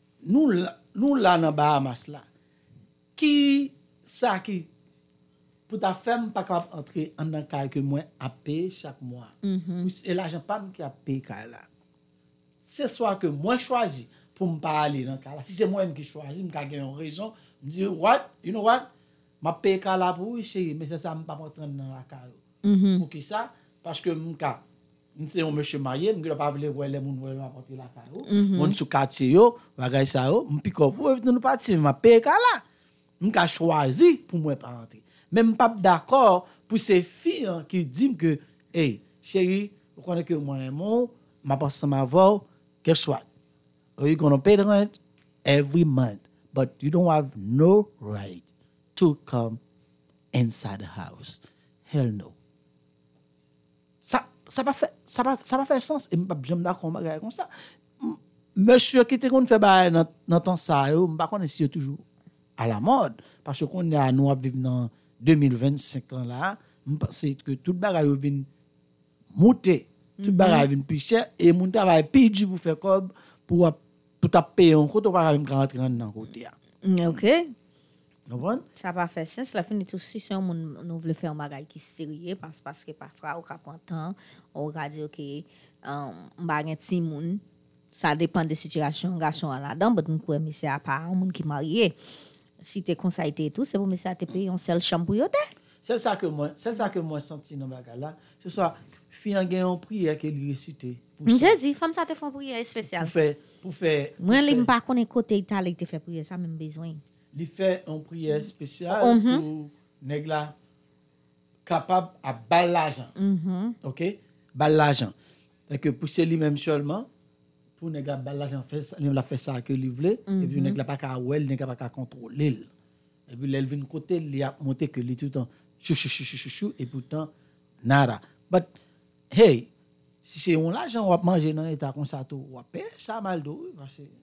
S3: nous là dans Bahamas là qui ça qui pour ta femme pas capable entrer en un cas que moi à payer chaque mois. Et l'argent pas qui a payé cas là. C'est soit que moi choisi pour me pas aller dans cas là. Si c'est moi même qui choisis, me gagner une raison, me dire you know what? M'a payer cas là pour chérie, mais c'est ça me pas rentrer dans la cas. Pour qui ça? Parce que c'est un monsieur marié, je ne pas vouloir voir les gens qui apporter la caillou. Mon sous quartier yo, bagay ça yo, me pick up pour nous partir, m'a payer là. Je choisi pour moi pas rentrer. Même pas d'accord pour ces filles qui disent que hey, chérie, vous connaissez que moi m'a passé ma voix, guess what? You're going to pay the rent every month, but you don't have no right to come inside the house. Hell no. Ça va faire sens et m'pas jamais d'accord bagay comme ça. Monsieur qui te kon fait ba dans temps ça yo, m'pas connait si toujours à la mode parce que qu'on est nous vivre dans 2025 là, m'pense que tout bagay yo vinn monter, tout bagay vinn plus cher et mon travail plus dur pour faire comme pour ta payer on côté pas même rentrer dans côté.
S2: OK.
S5: Ça va faire sens. La fin de tout, si c'est un monde nous voulons faire un bagage qui est sérieux, parce que parfois, on prend temps, on va dire, OK, bagage petit monde, ça dépend des situations, garçon là-dedans, mais mais c'est à part un monde qui est marié. Si tu es conseillé et tout, c'est pour monsieur à te payer un seul chambre pour
S3: c'est ça que moi senti dans bagage là. Ce soit fille en gagne prière que lui réciter.
S5: J'ai dit femme ça te font prière spéciale.
S3: Pour faire
S5: moi je pas connais côté italien te fait prière ça même besoin.
S3: Il fait une prière spéciale pour nèg la capable à bal l'argent. OK? Bal l'argent. C'est que pour c'est lui-même seulement pour nèg la bal l'argent fait ça que lui voulait et puis nèg la pas ka well, nèg pas ka contrôler. Et puis elle vient côté il a monté que lui tout le temps chou et pourtant nada. But hey, si c'est on l'argent on va manger dans état comme ça tout, on va payer ça mal d'eau parce que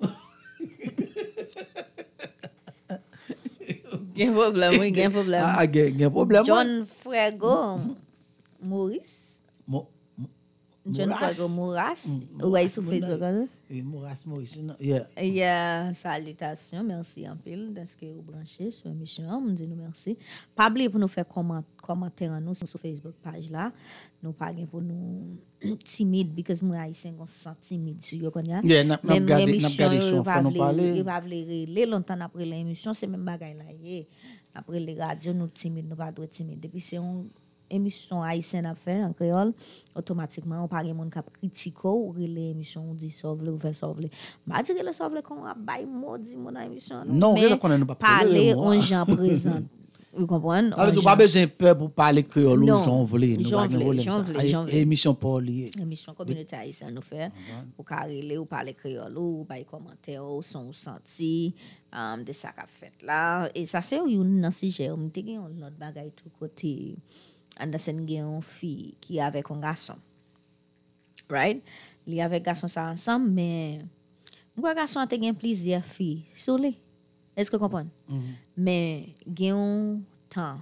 S2: Gen problème.
S3: Ah, gen problème.
S2: John Fuego Maurice. John Fuego Maurice. Ouais, sur Facebook.
S3: Maurice.
S2: Yeah, salutations, merci en pile parce que vous branchez sur l'émission. On dit nous merci. Pas oublier pour nous faire commentaire nous sur Facebook page là. Nous pas pour nous timide parce que moi haïtien on se sent timide sur yo connait.
S3: Même l'émission faut nous parler.
S2: Il va vouloir longtemps après l'émission, c'est même bagaille là. Après les radios nous timide, nous pas doit timide. Depuis c'est une émission haïtienne à faire en créole, automatiquement on parle monde qui critique ou l'émission on dit sauve ou faire sauve. Pas dire le sauve qu'on a bail maudit mon émission.
S3: Non, on connaît pas
S2: parler en gens présent. Vous comprenez?
S3: Ah, tu pas besoin peur pour parler créole ou j'en voulais. Émission pour lier.
S2: Émission communautaire haïtienne nous fait pour carrer ou parler créole ou bail commentaire ou son senti de ça qu'a fait là et ça c'est un sujet on te gagne l'autre bagaille tout côté Anderson gagne une fille qui avec un garçon. Right? Il avec garçon ça ensemble mais moi garçon te gagne plusieurs filles sur lui. Est-ce que vous comprenez? Mais il y a un temps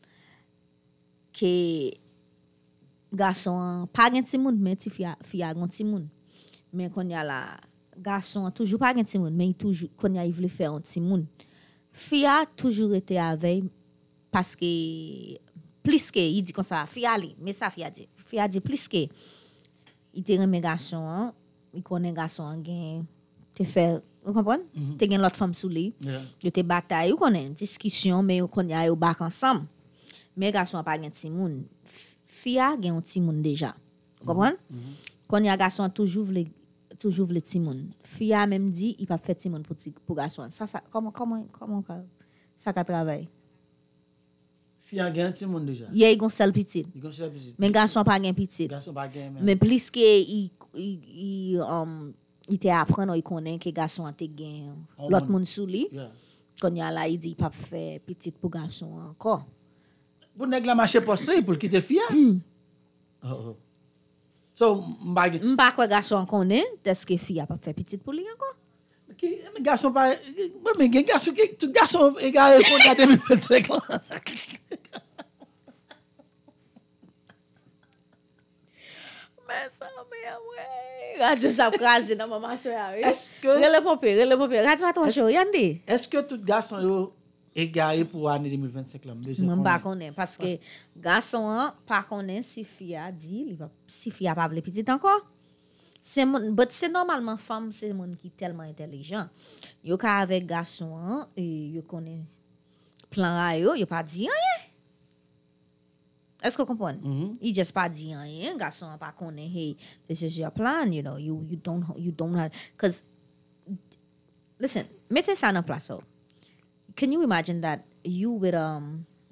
S2: que garçon pas un petit monde mais fille a un petit monde. Mais quand il y a la garçon toujours pas un petit monde mais toujours quand il veut faire un petit monde. Fille a toujours été avec parce que plus que il dit comme ça fille ali mais ça fille a dit plus que il te remet garçon il connaît garçon gain te faire vous comprenez? Tu as l'autre femme sous lui. Tu te bataille, vous connaissez, discussion, mais vous connaissez, vous back ensemble. Mais garçon pas un petit monde. Fille a un petit monde déjà. Vous comprenez? Quand il y a garçon toujours le petit monde. Fille a même dit il pas faire petit monde pour garçon. Ça comment ça travaille?
S3: Fille a un petit monde déjà.
S2: Il y a un seul petit. Mais garçon pas un petit. Mais plus que il te apprendre il connaît que garçon te gain l'autre monde sous lui quand il y a là il dit pas faire petite pour garçon encore
S3: pour nèg la marcher possible pour quitter fille so
S2: m'pa quoi garçon connaît est-ce que fille a pas faire petite pour lui encore
S3: mais garçon pas mais garçon tout garçon égal pour 2025
S2: mais ça Radio ça crase dans maman soeur.
S3: Est-ce que
S2: le pompier, radio toi chaud yandi.
S3: Est-ce que tout garçon yo égaré pour l'année 2025 là.
S2: Moi pas connais parce que garçon pas connaît si fille a dit, si fille a pas vle petit encore. C'est normalement femme c'est monde qui tellement intelligent. Yo ka avec garçon et yo connaît plan a yo pas dit rien. Est-ce que vous comprenez? Il just pas dit rien. Garçon pas connaît, hey, this is your plan, you know. You don't have, because listen, mettez ça en place. Can you imagine that you with a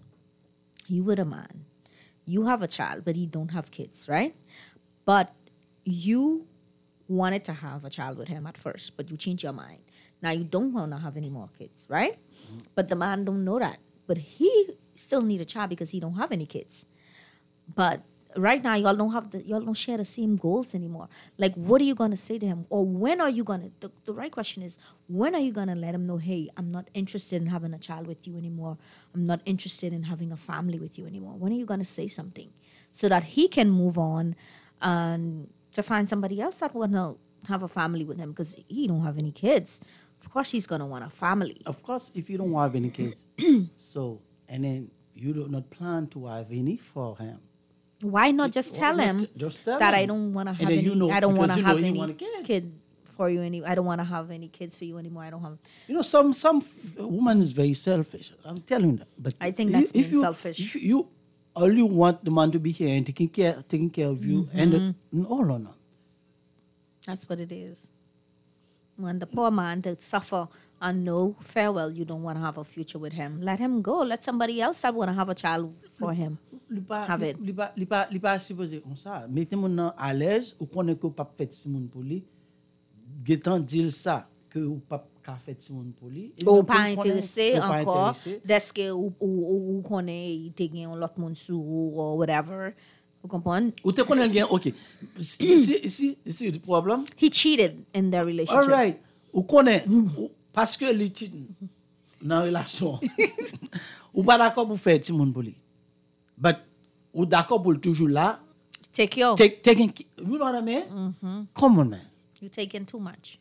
S2: man, you have a child, but he don't have kids, right? But you wanted to have a child with him at first, but you changed your mind. Now you don't want to have any more kids, right? But the man don't know that. But he still need a child because he don't have any kids. But right now, y'all don't share the same goals anymore. Like, what are you gonna say to him? Or when are you gonna? The right question is, when are you gonna let him know? Hey, I'm not interested in having a child with you anymore. I'm not interested in having a family with you anymore. When are you gonna say something so that he can move on and to find somebody else that wanna have a family with him because he don't have any kids? Of course, he's gonna want a family.
S3: Of course, if you don't have any kids, so and then you do not plan to have any for him.
S2: Why not just tell him that I don't want to have any? I don't want to have any kid for you. I don't want to have any kids for you anymore. I don't have.
S3: You know, some woman is very selfish. I'm telling you that. But
S2: I think that's being selfish.
S3: If you all you want the man to be here and taking care of you, and all or not.
S2: That's what it is. When the poor man to suffer and know farewell, you don't want to have a future with him. Let him go. Let somebody else that want to have a child for him have it.
S3: Li pas supposé comme ça. Mettez mon à l'aise ou connaît que pas fait si moun pour lui. Getan dire ça que ou pas ka fait si moun pour lui.
S2: Ou pas intéressé encore. Est-ce que ou connaît il te gen l'autre monde sous ou whatever. Vous comprenez?
S3: Ou te connaît gen OK. Si the problem.
S2: He cheated in their relationship.
S3: All right. Ou connaît parce que li cheat dans relation. Ou pas d'accord pour faire si moun pour lui. But ou d'accord pour toujours là.
S2: Taking,
S3: you know what I mean? Come on, man.
S2: You taking too much.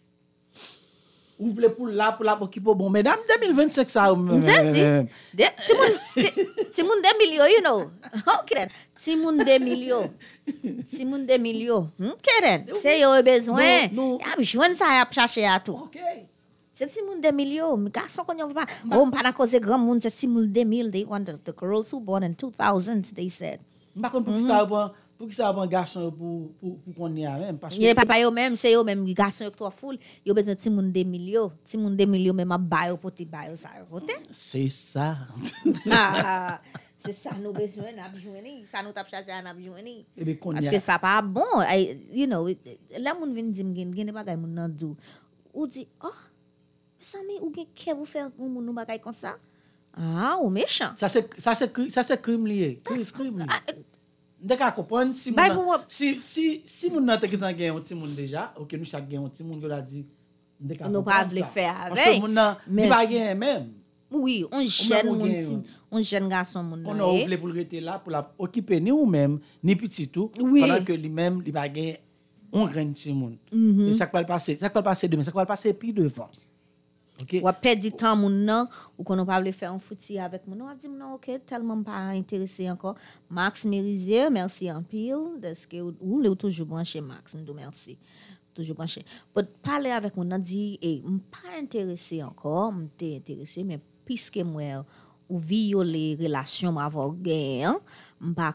S3: Ou voulez pour qui bon mesdames 2025 ça.
S2: Simon 2 millions, you know. Okay. Simon 2 millions. Simon 2 millions. Keren, c'est yo besoin. Y a besoin ça y a chercher à tout.
S3: Okay.
S2: C'est Simon 2 millions. Garçon qu'on y va. On pas cause grand monde c'est Simon 2 000 they want the girls who born in 2000 they said.
S3: Pas comme pour ça pour que ça un garçon pour qu'on y a même parce que
S2: yeah, papa yo même c'est yo même garçon yo trop full yo besoin de Simon 2 millions même a bail pour ti bail ça voter
S3: c'est ça
S2: c'est ça nous besoin n'a besoin ça nous t'a chercher n'a besoin
S3: et
S2: parce que ça pas bon you know là moun vinn dim gen bagay moun nan dou ou dit oh ça mais ou gen ke vous faire moun nou bagay comme ça ou méchant
S3: ça c'est crime lié crime Ndeka comprendre si mon nan te kitan gen un ti moun déjà OK nous chaque gen un ti moun que la dit ndeka
S2: nous pas le faire avec
S3: parce que mon nan il pas gen même
S2: oui on jeune garçon mon nan
S3: on voulait pour rester là pour la occuper ni ou même ni petit tout pendant que lui même il pas gen on grand ti moun et ça va passer demain ça va passer puis devant. OK.
S2: Ou perdre temps moun nan ou qu'on pas le faire un fouti avec moun on dit non OK tellement pas intéressé encore Max Merizier merci en pile de ce que ou le toujours branché Max nous merci toujours branché pour parler avec moun nan dit et pas intéressé encore m'était intéressé mais puisque moi ou violer relation avoir gain m'pas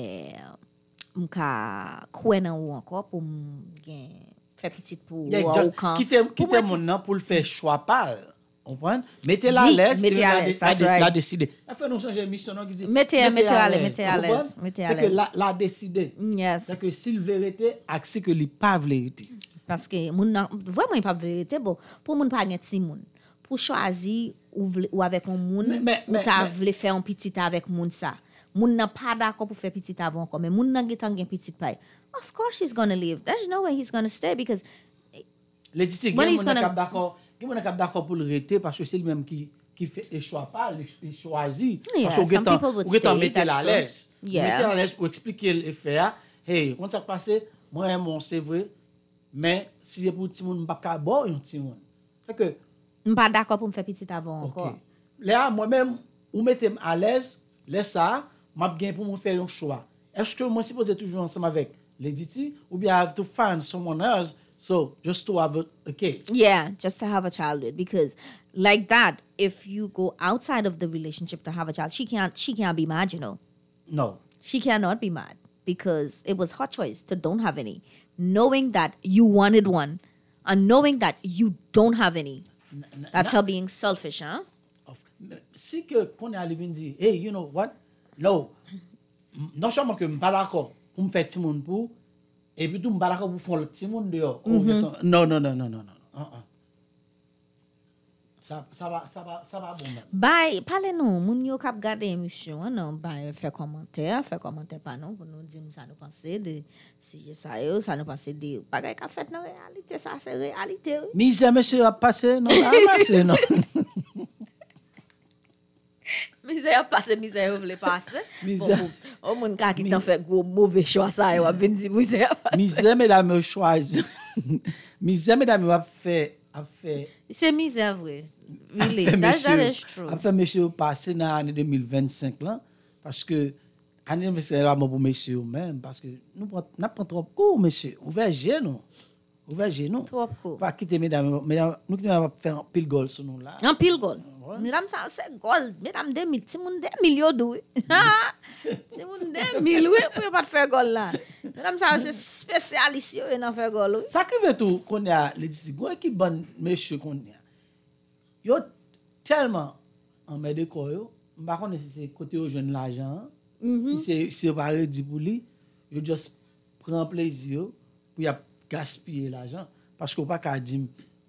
S2: m'ka nan ou encore pour gain faire petite pour
S3: quitter mon nom pour le faire choix pas comprendre mettez la laisse la décider fait nous changer mission non qui dit
S2: mettez à l'aise
S3: que la décider
S2: yes
S3: c'est que s'il vérité accès que li pas vérité
S2: parce que mon vraiment il pas vérité bon pour mon pas ti moun pour choisir ou avec un moun ou ta vle faire un petit avec moun ça moun n'a pas d'accord pour faire petit avant encore mais moun n'a getan gen petit paille. Of course he's going to leave. There's no way he's going to stay because
S3: les dit moun n'a d'accord pour le rester parce que c'est lui même qui fait le choix pas il choisit parce que getan mettre la laisse mettre la laisse pour expliquer le faire hey on ça passé moi mon c'est vrai mais si c'est pour ti moun pas ka bon un ti moun fait que
S2: pas d'accord pour me faire petit avant encore
S3: Là, moi-même, ou mettez à l'aise, laisse ça, m'a bien pour me faire un choix. Est-ce que moi supposé toujours ensemble avec Lady T, ou bien I have to find someone else, so just to have a kid?
S2: Yeah, just to have a child with, because like that, if you go outside of the relationship to have a child, she can't be mad, you know.
S3: No.
S2: She cannot be mad because it was her choice to don't have any, knowing that you wanted one, and knowing that you don't have any. That's her being selfish, huh?
S3: Si que qu'on est arrivé dire, hey, you know what? No. Non seulement que je suis pas d'accord pour me faire petit monde pour, et puis tout je suis pas d'accord pour faire le petit monde dehors. Non. Ça va bon.
S2: Bye, parlez-nous, moun yo kap gade émission, non, bye, fait commentaire pas non, pour nous dire ça nous penser de si ça nous penser de bagay ka fait dans réalité, ça c'est réalité.
S3: Misère monsieur a passé, non, a passé, non.
S2: Misère a passé, misère voulait passer.
S3: Misère.
S2: Oh mon gars qui t'en fait gros mauvais choix ça, yo a venir dire misère.
S3: Misère mesdames choisi. Misère mesdames a fait
S2: c'est misère vrai. Really, that is true.
S3: Après monsieur passé dans l'année 2025 là parce que anniversaire là pour monsieur même parce que nous n'a pas trop court monsieur. Ouvert genou.
S2: Trop court.
S3: Pas quitter mesdames nous qui va faire un pile goal sur nous là.
S2: Un pile goal. Mesdames ça c'est goal. Mesdames 2000, ti moun 2 millions doué. Ti moun 2 millions oui pour pas faire goal là. Mesdames ça c'est spécialiste yo dans faire goal.
S3: Ça qui veut tout qu'on a les dit qui bon monsieur qu'on a. Yo tellement en met de quoi yo, pas connait si c'est côté au jeune l'argent, si c'est pas dit pour lui, yo juste prend plaisir pour y gaspiller l'argent parce qu'on pas qu'à dire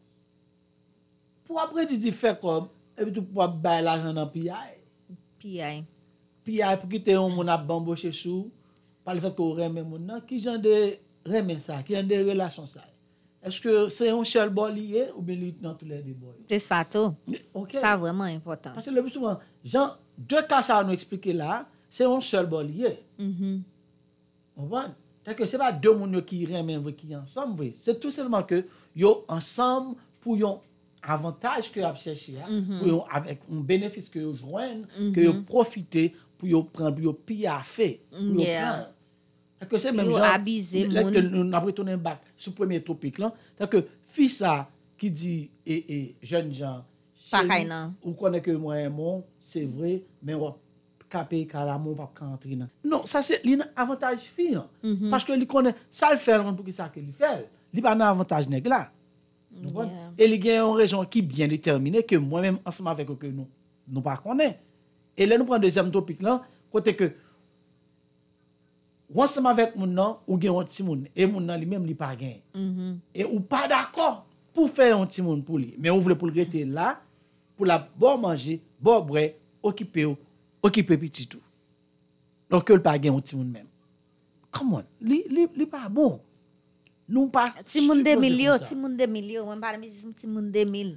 S3: pour après tu dis faire comme et puis tu pour bailler l'argent dans PI pour quitter on mon a bamboché sous par le fait qu'on remet mon nan qui genre de remet ça qui genre de relation ça. Est-ce que c'est un seul bol lié ou bien dans tous les deux bols?
S2: C'est ça tout.
S3: Okay.
S2: Ça vraiment important.
S3: Parce que le plus souvent, Jean, deux cas ça nous expliquer là, c'est un seul bol lié. On voit. C'est que c'est pas deux monde qui remet qui ensemble, c'est tout simplement que yo ensemble pour yon avantage que a chercher pour yon avec un bénéfice que yo joindre, que yo profiter pour yo prendre pour yo piller à fait. Que c'est même genre
S2: abuser
S3: que nous avons retourné bac sur premier topic là c'est que fils ça qui dit et jeunes gens ou connaît que moi mon c'est vrai mais on capé caramo pas rentrer non ça c'est l'avantage fille parce que il connaît ça le fait pour qui ça que il fait il pas un avantage nèg là et il y a une raison qui bien déterminée que moi même ensemble avec que nous pas connaît et là nous prend deuxième topic là côté que ensemble avec mon nom ou gen un petit monde et mon nom lui-même li pas gain et ou pas d'accord pour faire un petit monde pour lui mais on voulait pour le rester là pour la bon manger bon boire occuper petit tout donc il pas gain un petit monde même come on li pas bon nous pas
S2: petit monde 2 millions on parle de petit monde 2000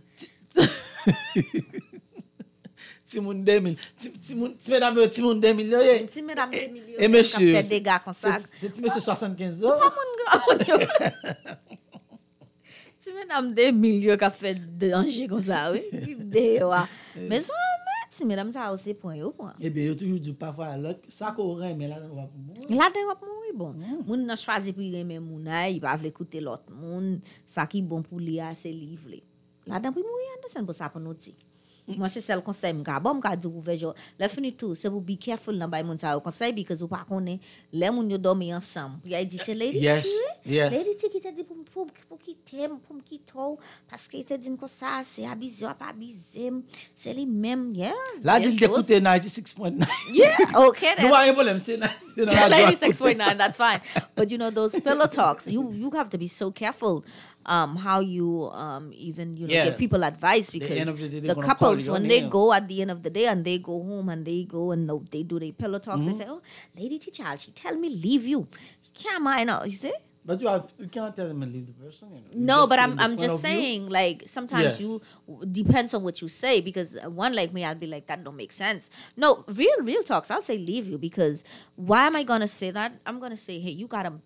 S3: Timon 2000 mesdames Timon 2000 et monsieur
S2: fait des gars comme ça
S3: c'est monsieur 75 ans
S2: tu mesdames 2000 qui fait danger comme ça oui mais ça si mesdames ça aussi point
S3: et bien yo toujours dit parfois ça qu'on mais là on va
S2: mourir bon moun n'a choisi pour aimer moun il va écouter l'autre moun ça qui bon pour lui c'est livre là dedans pour mourir c'est pour ça pour nous dire. Moi c'est celle conseil m'ka bon m'ka dire ouvert la fini tout c'est pour be careful dans bay moun ça conseil because ou pas connaît les moun yo dormir ensemble il a dit c'est lady lady qui t'a dit pour quitter pour quitter parce que il t'a dit comme ça c'est abusé pas abusé c'est lui même
S3: là il t'écoute 96.9
S2: okay
S3: no pas problème c'est
S2: 96.9 that's fine but you know those pillow talks you have to be so careful how you even give people advice because the couples when they go at the end of the day and they go home and they go and they do their pillow talks they say oh lady T child she tell me leave you can't mind you see
S3: but you can't tell them to leave the person
S2: no but I'm just saying like sometimes you depends on what you say because one like me I'll be like that don't make sense no real talks I'll say leave you because why am I gonna say that I'm gonna say hey you gotta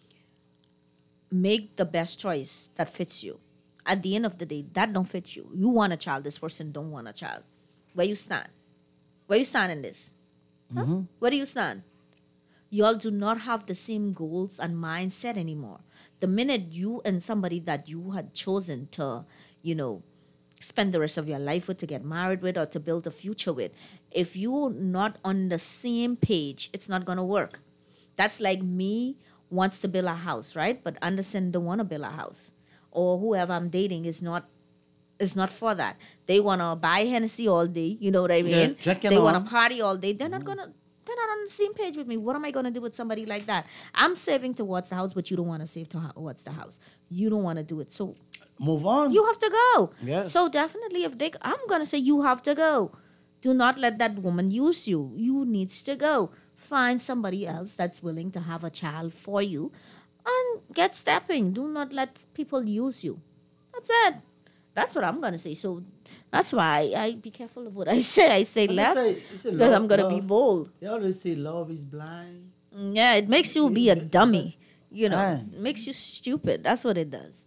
S2: make the best choice that fits you. At the end of the day, that don't fit you. You want a child, this person don't want a child. where you stand. Where you stand in this? Huh? Where do you stand? Y'all do not have the same goals and mindset anymore. The minute you and somebody that you had chosen to, spend the rest of your life with, to get married with, or to build a future with, if you're not on the same page, it's not going to work. That's like me wants to build a house, right? But Anderson don't want to build a house. Or whoever I'm dating is not for that. They want to buy Hennessy all day, you know what I mean? They want to party all day. They're not on the same page with me. What am I going to do with somebody like that? I'm saving towards the house, but you don't want to save towards the house. You don't want to do it. So
S3: move on.
S2: You have to go.
S3: Yes.
S2: So definitely I'm going to say you have to go. Do not let that woman use you. You needs to go. Find somebody else that's willing to have a child for you and get stepping. Do not let people use you. That's it. That's what I'm going to say. So that's why I be careful of what I say. I say less because I'm going to be bold.
S3: They always say love is blind.
S2: Yeah, it makes you be a dummy. It makes you stupid. That's what it does.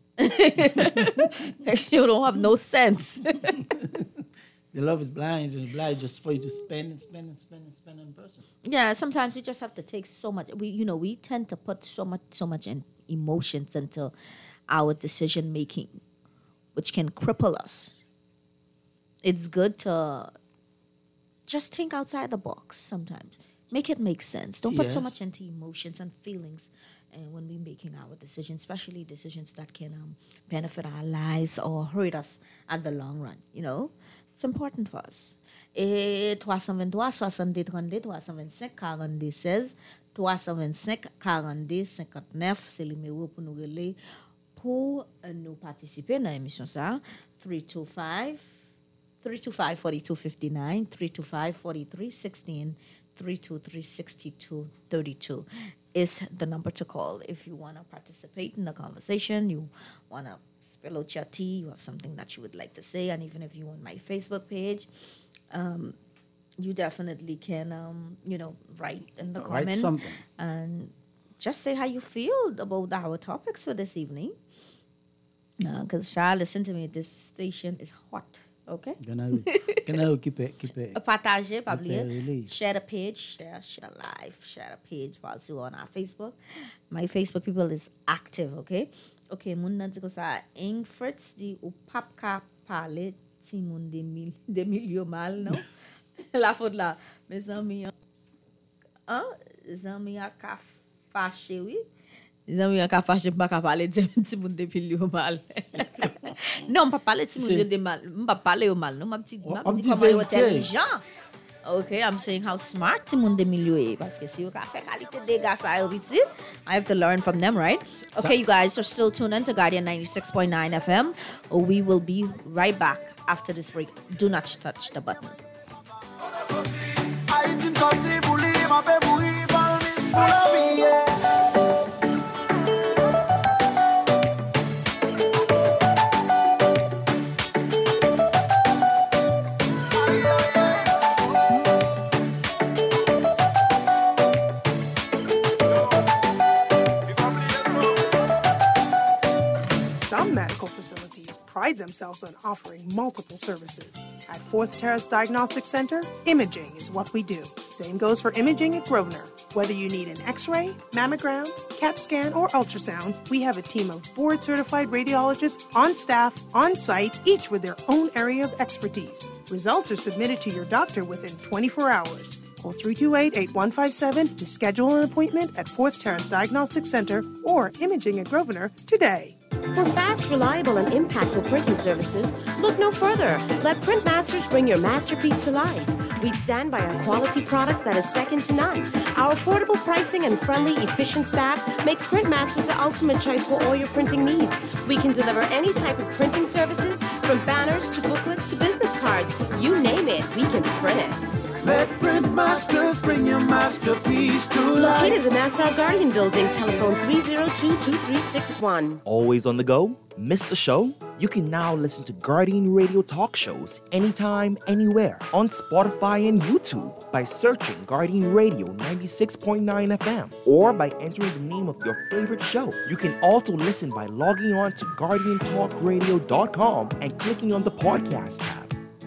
S2: You don't have no sense.
S3: The love is blind and blind just for you to spend on person.
S2: Yeah, sometimes we just have to take so much. We tend to put so much emotions into our decision making, which can cripple us. It's good to just think outside the box sometimes. Make it make sense. Don't put so much into emotions and feelings. And when we're making our decisions, especially decisions that can benefit our lives or hurt us at the long run, it's important for us. 323 62 32 325 42 16 325 42 59, c'est le numéro pour nous relayer pour nous participer dans l'émission ça. 325 4259, 325 43 16, 323 62 32 is the number to call if you want to participate in the conversation, you want to spill out your tea, you have something that you would like to say, and even if you're on my Facebook page, you definitely can, write in the comment
S3: something
S2: and just say how you feel about our topics for this evening. Because Charles, listen to me, this station is hot. Okay.
S3: Keep it.
S2: Partager, pas oublier. Share the page, share live, share the page while you're on our Facebook. My Facebook people is active, okay? Okay, moun nan di ko sa, Ing Fritz di ou pap ka pale ti moun de milio mal, no? La faute la. Mes amis, zami a ka fache, oui? Zami a ka fache pa ka pale ti moun de milio mal. Non, pas parler de mal. Pas parler au mal. Non, ma petite comment intelligent. Okay, I'm saying how smart Timon de milieu est. Parce que si vous avez fait qualité de gars, I have to learn from them, right? Okay, you guys are still tuned in to Guardian 96.9 FM. We will be right back after this break. Do not touch the button.
S9: Pride themselves on offering multiple services. At Fourth Terrace Diagnostic Center, imaging is what we do. Same goes for imaging at Grosvenor. Whether you need an X-ray, mammogram, CAT scan, or ultrasound, we have a team of board-certified radiologists on staff, on site, each with their own area of expertise. Results are submitted to your doctor within 24 hours. Call 328-8157 to schedule an appointment at Fourth Terrace Diagnostic Center or Imaging at Grosvenor today.
S8: For fast, reliable, and impactful printing services, look no further. Let Printmasters bring your masterpiece to life. We stand by our quality products that is second to none. Our affordable pricing and friendly, efficient staff makes Printmasters the ultimate choice for all your printing needs. We can deliver any type of printing services, from banners to booklets to business cards. You name it, we can print it.
S7: Let Printmasters bring your masterpiece to life.
S8: Located in the Nassau Guardian Building, telephone 302-2361.
S6: Always on the go? Missed the show? You can now listen to Guardian Radio talk shows anytime, anywhere on Spotify and YouTube by searching Guardian Radio 96.9 FM or by entering the name of your favorite show. You can also listen by logging on to GuardianTalkRadio.com and clicking on the podcast tab.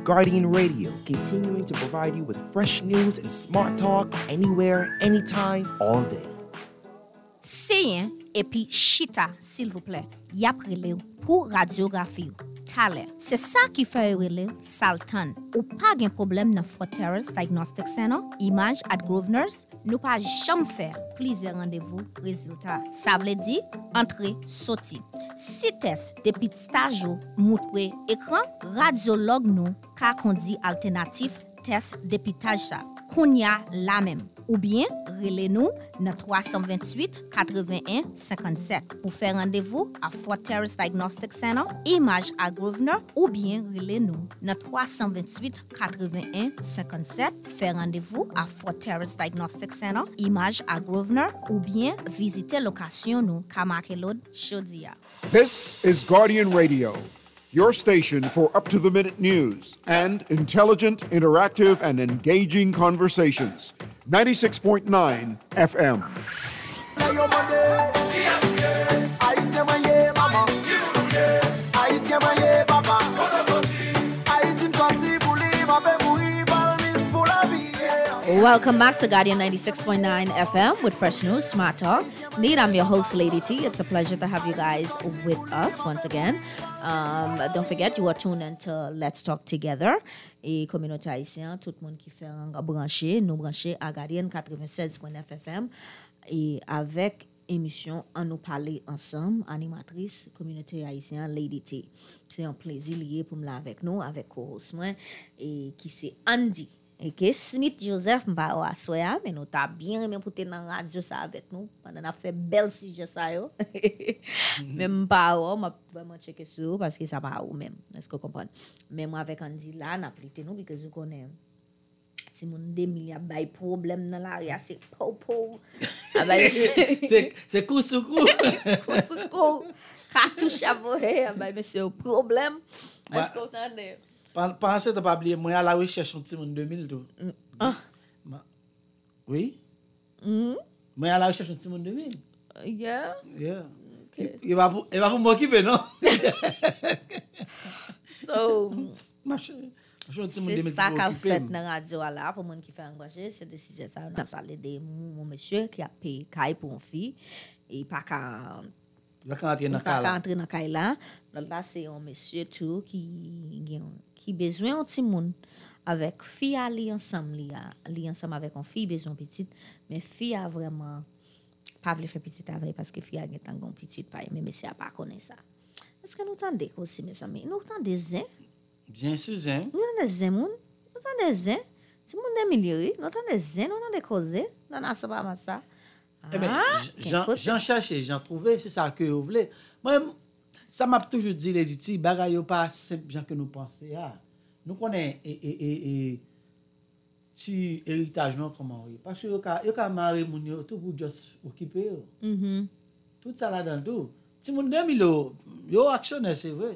S6: Guardian Radio, continuing to provide you with fresh news and smart talk anywhere, anytime, all day.
S5: Seyen et puis chita, s'il vous plaît. Yap rele pour radiographie. Thaler. C'est ça qui fait rele Salton. Ou pas gen problème dans Fort Terrace Diagnostic Center, Image at Grosvenor's, nous pas jamais faire plusieurs rendez-vous résultats. Ça veut dire entrer, sortir. Si test depuis stage montre écran, radiologue nous ka conduit alternatif test dépistage ça. Kounya la même. Ou bien, relez-nous dans 328 81 57 pour faire rendez-vous à Fort Terrace Diagnostic Center, Image à Grosvenor, ou bien relez-nous dans 328 81 57 faire rendez-vous à Fort Terrace Diagnostic Center, Image à Grosvenor, ou bien visiter location nous Kamakelod Chodia.
S1: This is Guardian Radio, your station for up-to-the-minute news and intelligent, interactive, and engaging conversations. 96.9 FM.
S2: Welcome back to Guardian 96.9 FM with fresh news, smart talk. Indeed, I'm your host, Lady T. It's a pleasure to have you guys with us once again. Don't forget, you are tuned into Let's Talk Together. Et communauté haïtienne, tout le monde qui fait un branché, nous brancher à Guardian 96.9 FM et avec émission On nous parler ensemble, animatrice communauté haïtienne Lady T. C'est un plaisir lié pour me là avec nous, avec co-host moi et qui c'est Andy. Et que Smith Joseph m'a assoya mais nous t'a bien aimé pour tenir dans radio ça avec nous pendant a fait belle sujet ça yo même pas m'a vraiment checker sur parce que ça pas ou même est-ce que vous comprenez même avec Andy là n'a plité nous parce que vous connaissez si mon 2000 a bay problème dans l'arrière c'est popo
S3: c'est kousoukou
S2: cartouche à voler mais c'est un problème est-ce que vous entendez.
S3: Pensez de pas oublier moi à la recherche un petit monde 2000 tout. Oui? Moi à la recherche un petit monde 2000.
S2: Yeah. Okay.
S3: Il va pour m'occuper non?
S2: So
S3: c'est
S2: ça qu'a fait dans radio là pour monde qui fait engager c'est décision ça on a parlé de mon monsieur qui a payé caille pour une fille et pas qu'à
S3: il va entrer
S2: dans caille là là c'est un monsieur tout qui besoin un petit monde avec fille ali ensemble avec une fille besoin petite mais fille a vraiment pas voulu faire petite avec parce que fille a une tangon petite pas mais monsieur a pas connaît ça est-ce que nous tendez aussi mes amis nous tendez zin
S3: bien sûr zin
S2: nous tendez zin moun nous tendez zin si moun de milieu nous tendez zin nous tendez causer dans ça pas ça.
S3: Eh bien, j'en cherchais, j'en trouvais, c'est ça que vous voulez. Moi, ça m'a toujours dit, les diti, bagay yo pas simple gens que nous pensons. Nous connaissons si héritage non comment oui parce que yo ka marrer moun yo tout pour juste occuper yo. Tout ça là dans tout. Si moun 2000 yo actionnaire c'est vrai.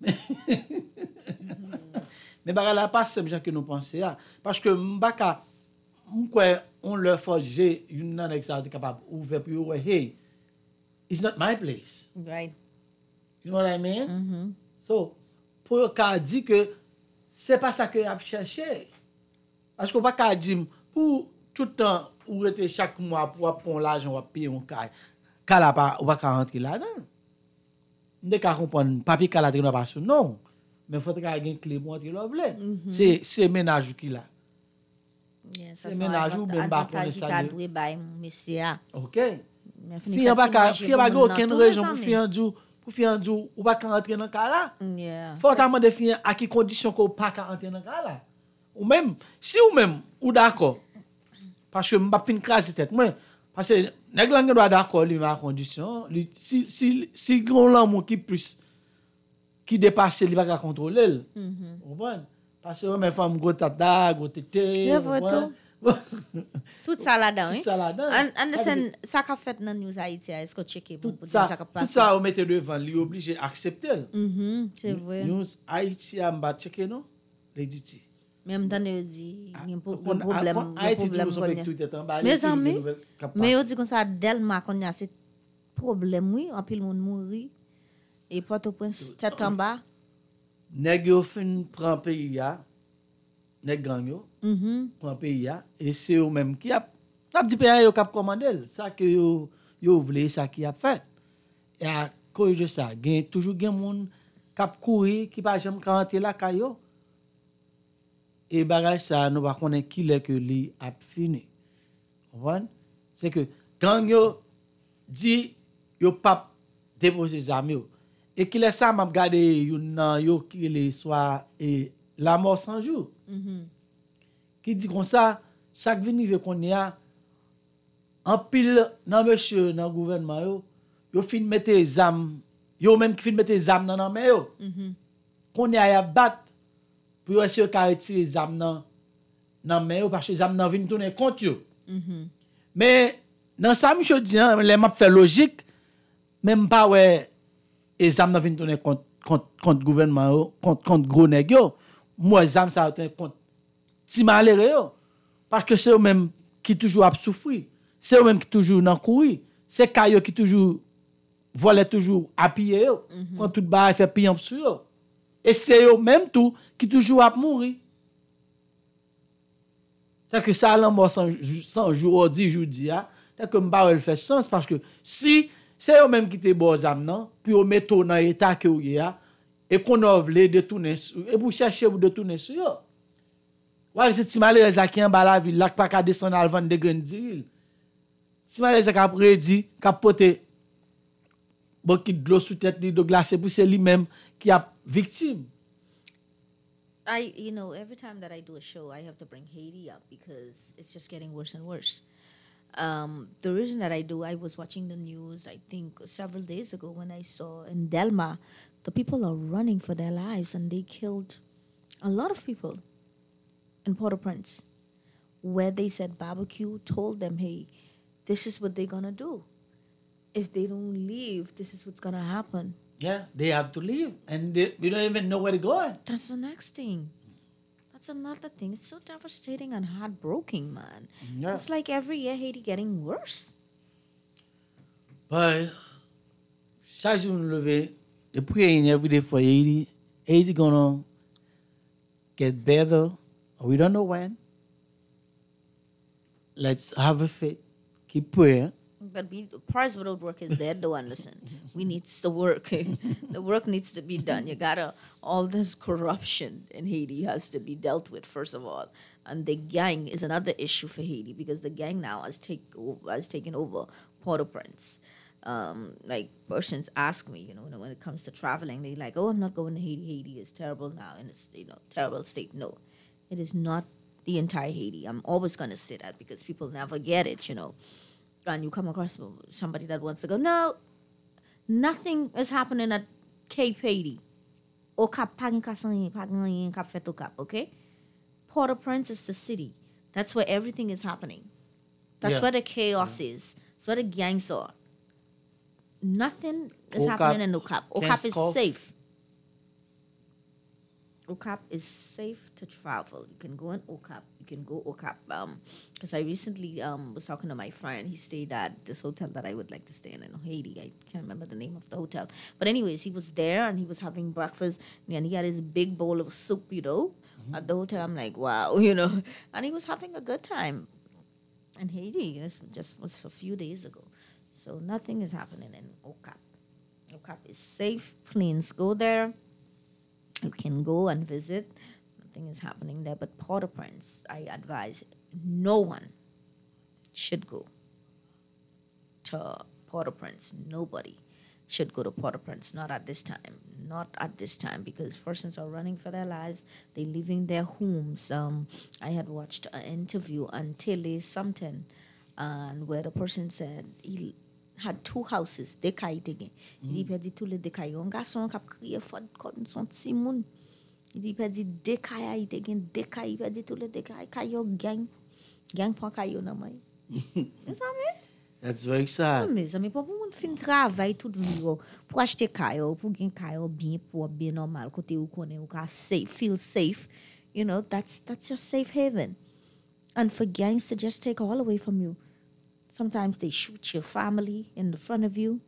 S3: Mais bagay là pas simple gens que nous pensons parce que m'baka on leur forger une non capable ouvert pour hey it's not my place
S2: right
S3: you know what I mean so pour qu'a dit que c'est pas ça que y a cherché parce qu'on pas qu'a dire pour tout temps ou était chaque mois pour prendre l'argent ou payer un cas là pas ou pas rentrer là-dedans ne ka comprendre papier cas là pas sous non mais faut qu'il y ait une clé pour entrer là c'est ménage qui là. C'est ménage ou même pas pour ça. OK. Fille pas aucune raison pour fiandou ou pas rentrer dans cas là. Faut demander fille à quelle condition qu'on pas rentrer dans cas là. Ou même si ou même ou d'accord. Parce que m'pa fin craser tête moi parce que nèg la doit d'accord lui à condition si grand l'amour qui plus qui dépasse il va contrôler. Comprendre? Parce que mes femmes go tata, go tété.
S2: Tout ça là-dedans.
S3: Tout ça là-dedans.
S2: Anderson, ça qu'a fait dans News Haïti, est-ce que checker
S3: pour dire ça qu'a passé? Tout ça on mettait devant, lui obligé accepter.
S2: C'est vrai.
S3: News Haïti a m'a checker non? Les dit.
S2: Même dans le dit, il y a un problème,
S3: Haïti tout en bas. Mes
S2: amis, mais on dit comme ça Delma qu'on a ce problème oui, en pile monde mourir et Port-au-Prince tête en bas.
S3: Nèg yo fin prend pays ya nèg gang yo. Pour pays ya et c'est eux même qui a dit pays yo cap commander ça que yo voulait ça qui a fait. Et à cause de ça, toujours gen moun k'ap courir qui pas jamais rentrer la caillou. Et bagage ça nous pas connaître qui est que li a fini. Comprendre? C'est que gang yo dit yo pas déposer zami yo. Et qu'il est ça m'a regardé yo qui le soit et la mort sans jour. Qui dit comme ça chaque vini veut qu'on y a en pile dans monsieur dans gouvernement yo fin mettre zam yo même qui fin mettre zam dans main yo. Qu'on y a battre pour essayer de retirer zam dans main yo parce que zam nan vinn tourner contre yo. Mais dans ça monsieur dit les m'a fait logique même pas ouais et zam nan vinn tourner contre gouvernement contre gros nèg yo. Moi zam ça contre ti malheureux yo parce que c'est eux même qui toujours a souffrir. C'est eux même qui toujours dans courir. C'est kayo qui toujours volait toujours à piller yo quand tout bas fait piller sur yo. Et c'est eux même tout qui toujours a mourir. C'est que ça l'en mort 100 jours 10 jours dia, c'est que m'pa fait sens parce que si c'est eux même qui te bon zam nan puis on mettre dans état que y a et qu'on a voulu détourner et pour chercher ou détourner sur yo. Ouais, c'est ti malheureux qui en bas la ville là pas ka descendre al vendre de grandil. Si malheureux qui a prédit qu'a porter beaucoup de l'eau sous tête de glace pour c'est lui même qui a victime.
S2: Every time that I do a show, I have to bring Haiti up because it's just getting worse and worse. The reason that I was watching the news, I think several days ago when I saw in Delma, the people are running for their lives and they killed a lot of people in Port-au-Prince, where they said barbecue told them, hey, this is what they're going to do. If they don't leave, this is what's going to happen.
S3: Yeah, they have to leave and we don't even know where to go.
S2: That's the next thing. That's another thing. It's so devastating and heartbreaking, man. Yeah. It's like every year Haiti getting worse.
S3: But chaque jour nous lever, the praying every day for Haiti. Haiti gonna get better. We don't know when. Let's have a faith. Keep praying.
S2: But prize without work is dead, though, and listen. We needs the work. The work needs to be done. You gotta, all this corruption in Haiti has to be dealt with, first of all. And the gang is another issue for Haiti because the gang now has taken over Port-au-Prince. Like persons ask me, when it comes to traveling, they're like, oh, I'm not going to Haiti. Haiti is terrible now and it's, terrible state. No, it is not the entire Haiti. I'm always going to say that because people never get it, And you come across somebody that wants to go, no, nothing is happening at Cape Haiti. Or Cap okay? Port-au-Prince is the city. That's where everything is happening. That's where the chaos is. That's where the gangs are. Nothing is happening in Okap. Okap is safe. Okap is safe to travel. You can go in Okap. You can go Okap. Because I recently was talking to my friend. He stayed at this hotel that I would like to stay in Haiti. I can't remember the name of the hotel. But anyways, he was there and he was having breakfast. And he had his big bowl of soup, at the hotel. I'm like, wow, And he was having a good time in Haiti. This just was a few days ago. So nothing is happening in Okap. Okap is safe. Planes go there. You can go and visit. Nothing is happening there. But Port-au-Prince, I advise no one should go to Port-au-Prince. Nobody should go to Port-au-Prince. Not at this time. Not at this time because persons are running for their lives. They're leaving their homes. I had watched an interview on Tele something and where the person said he had 2 houses. Dekay te gen. Il perdi tout le dekay. Un garçon qui a crié fort comme son petit moun. Il perdi dekay, il te gen dekay, il perdi tout le dekay. Kayo gang prend kayo nan may. Mes amis?
S3: That's very sad.
S2: Mes amis, pour moun fin travail tout vie pour acheter kayo, pour gen kayo bien normal côté ou konnen ou ka feel safe. That's your safe haven. And for gangs to just take all away from you. Sometimes they shoot your family in the front of you.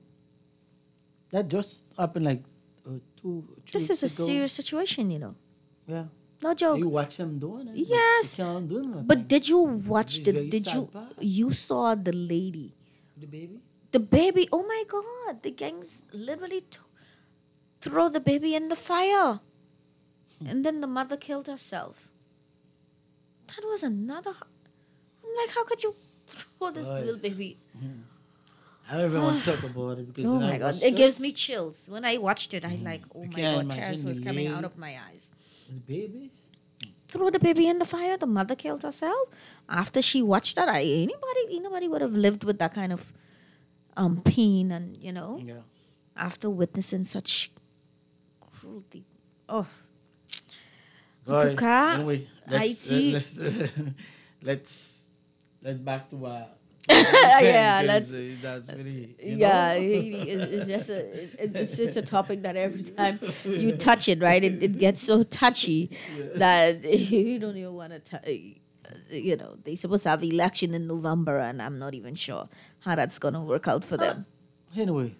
S3: That just happened like 2
S2: This is a serious situation,
S3: Yeah.
S2: No joke.
S3: You watch them doing it.
S2: Yes.
S3: They can't do nothing.
S2: But did you watch
S3: It's
S2: the?
S3: very
S2: Did
S3: sad
S2: you?
S3: part.
S2: You saw the lady,
S3: The baby?
S2: the baby. Oh my God! The gangs literally throw the baby in the fire, and then the mother killed herself. That was another. I'm like, how could you throw this
S3: Right.
S2: little baby?
S3: I don't even want to talk about it because
S2: Oh
S3: when I
S2: my God!
S3: watched
S2: It gives
S3: this,
S2: me chills when I watched it. I like, oh
S3: You
S2: my
S3: can't
S2: God!
S3: imagine
S2: Tears
S3: the
S2: was coming out
S3: lady-
S2: of my eyes.
S3: the baby.
S2: Throw the baby in the fire. The mother killed herself. After she watched that, anybody would have lived with that kind of pain and
S3: Yeah.
S2: after witnessing such cruelty. Oh,
S3: Right.
S2: tout cas,
S3: Anyway,
S2: Haiti-
S3: let's back to
S2: Yeah, let's-
S3: that's really
S2: yeah, it's just it's a topic that every time you touch it, right, it gets so touchy that you don't even want to. They're supposed to have election in November, and I'm not even sure how that's gonna work out for them.
S3: Anyway,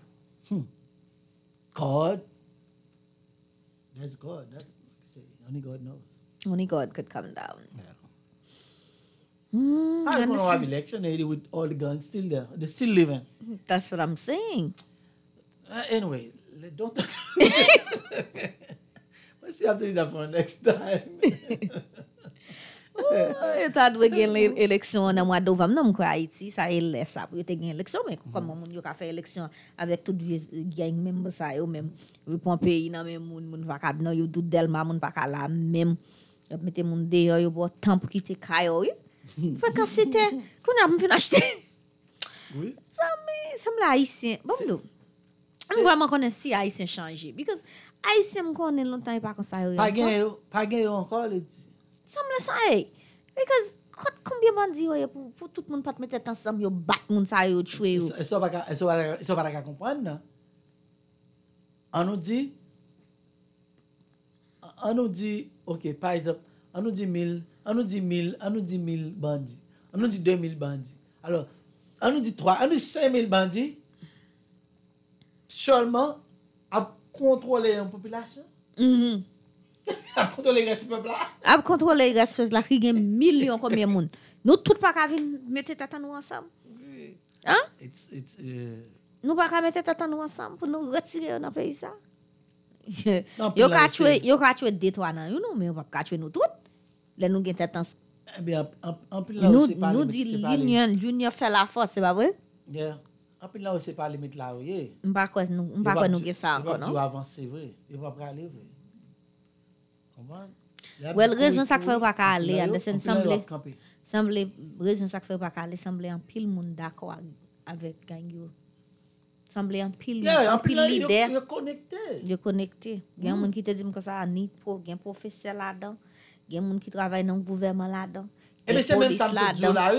S3: God, that's God. That's only God knows.
S2: Only God could come down.
S3: I don't know
S2: understand.
S3: have election Haiti with all the guns still there. They're still living.
S2: That's what I'm saying.
S3: Anyway, don't touch. Let's see after that for next time.
S2: Yo ta dwe gen eleksyon nan mwa Novembre nan mkwa Haiti, sa e lè sa pou yo te gen eleksyon, men koman moun yo ka fè eleksyon avèk tout gang membe sa yo men, yo pon peyi nan men moun pa ka nan yo tout Delma moun pa ka la men, yo mette moun deyo yo bo tan pou kite kayo yo. Fè kan sete, koun ap mwen achete.
S3: Oui.
S2: Sa m la Haitien, bon do. M vreman konen si Haitien chanje, because Haitien m konen lontan yon pa kon sa yo.
S3: Pa gen yo encore le di.
S2: Ça me laisse ça, because combien de bandits yo pour tout le monde pas mettre ensemble yo battre moun sa yo tuer yo.
S3: Eso pa ka comprendre nan. On nous dit, ok, par exemple, on nous dit 1000 bandits. On nous dit 2000 bandits. Alors, on nous dit 5000 bandits seulement à contrôler une population. À contrôler le reste du peuple là.
S2: A contrôler reste la ki gen million combien moun. Nous tout pas ka vinn mettre tête nous ensemble. Hein? Nous pas ka mettre tête nous ensemble pour nous retirer dans pays ça. Yo ka tuer deux trois nan, you know, mais on pas ka tuer nous tout. Là nous gen tête ensemble.
S3: Eh bien, en plus là aussi pas.
S2: Nous dit l'union fait la force, c'est pas vrai?
S3: Yeah. En plus là aussi pas limite là, oui.
S2: M'pa quoi nous gen ça encore, non?
S3: Tu avancer vrai. Il va pas aller vrai.
S2: Well, raison ça fait pas ka aller, understand semble raison ça fait pas ka aller, semble en pile moun d'accord avec gang yo. Semble en pile leader. Yo connecté. Gen moun qui te dit comme ça ni gen professeur là-dedans, gen moun qui travaille dans le gouvernement là-dedans.
S3: Et mais c'est même ça là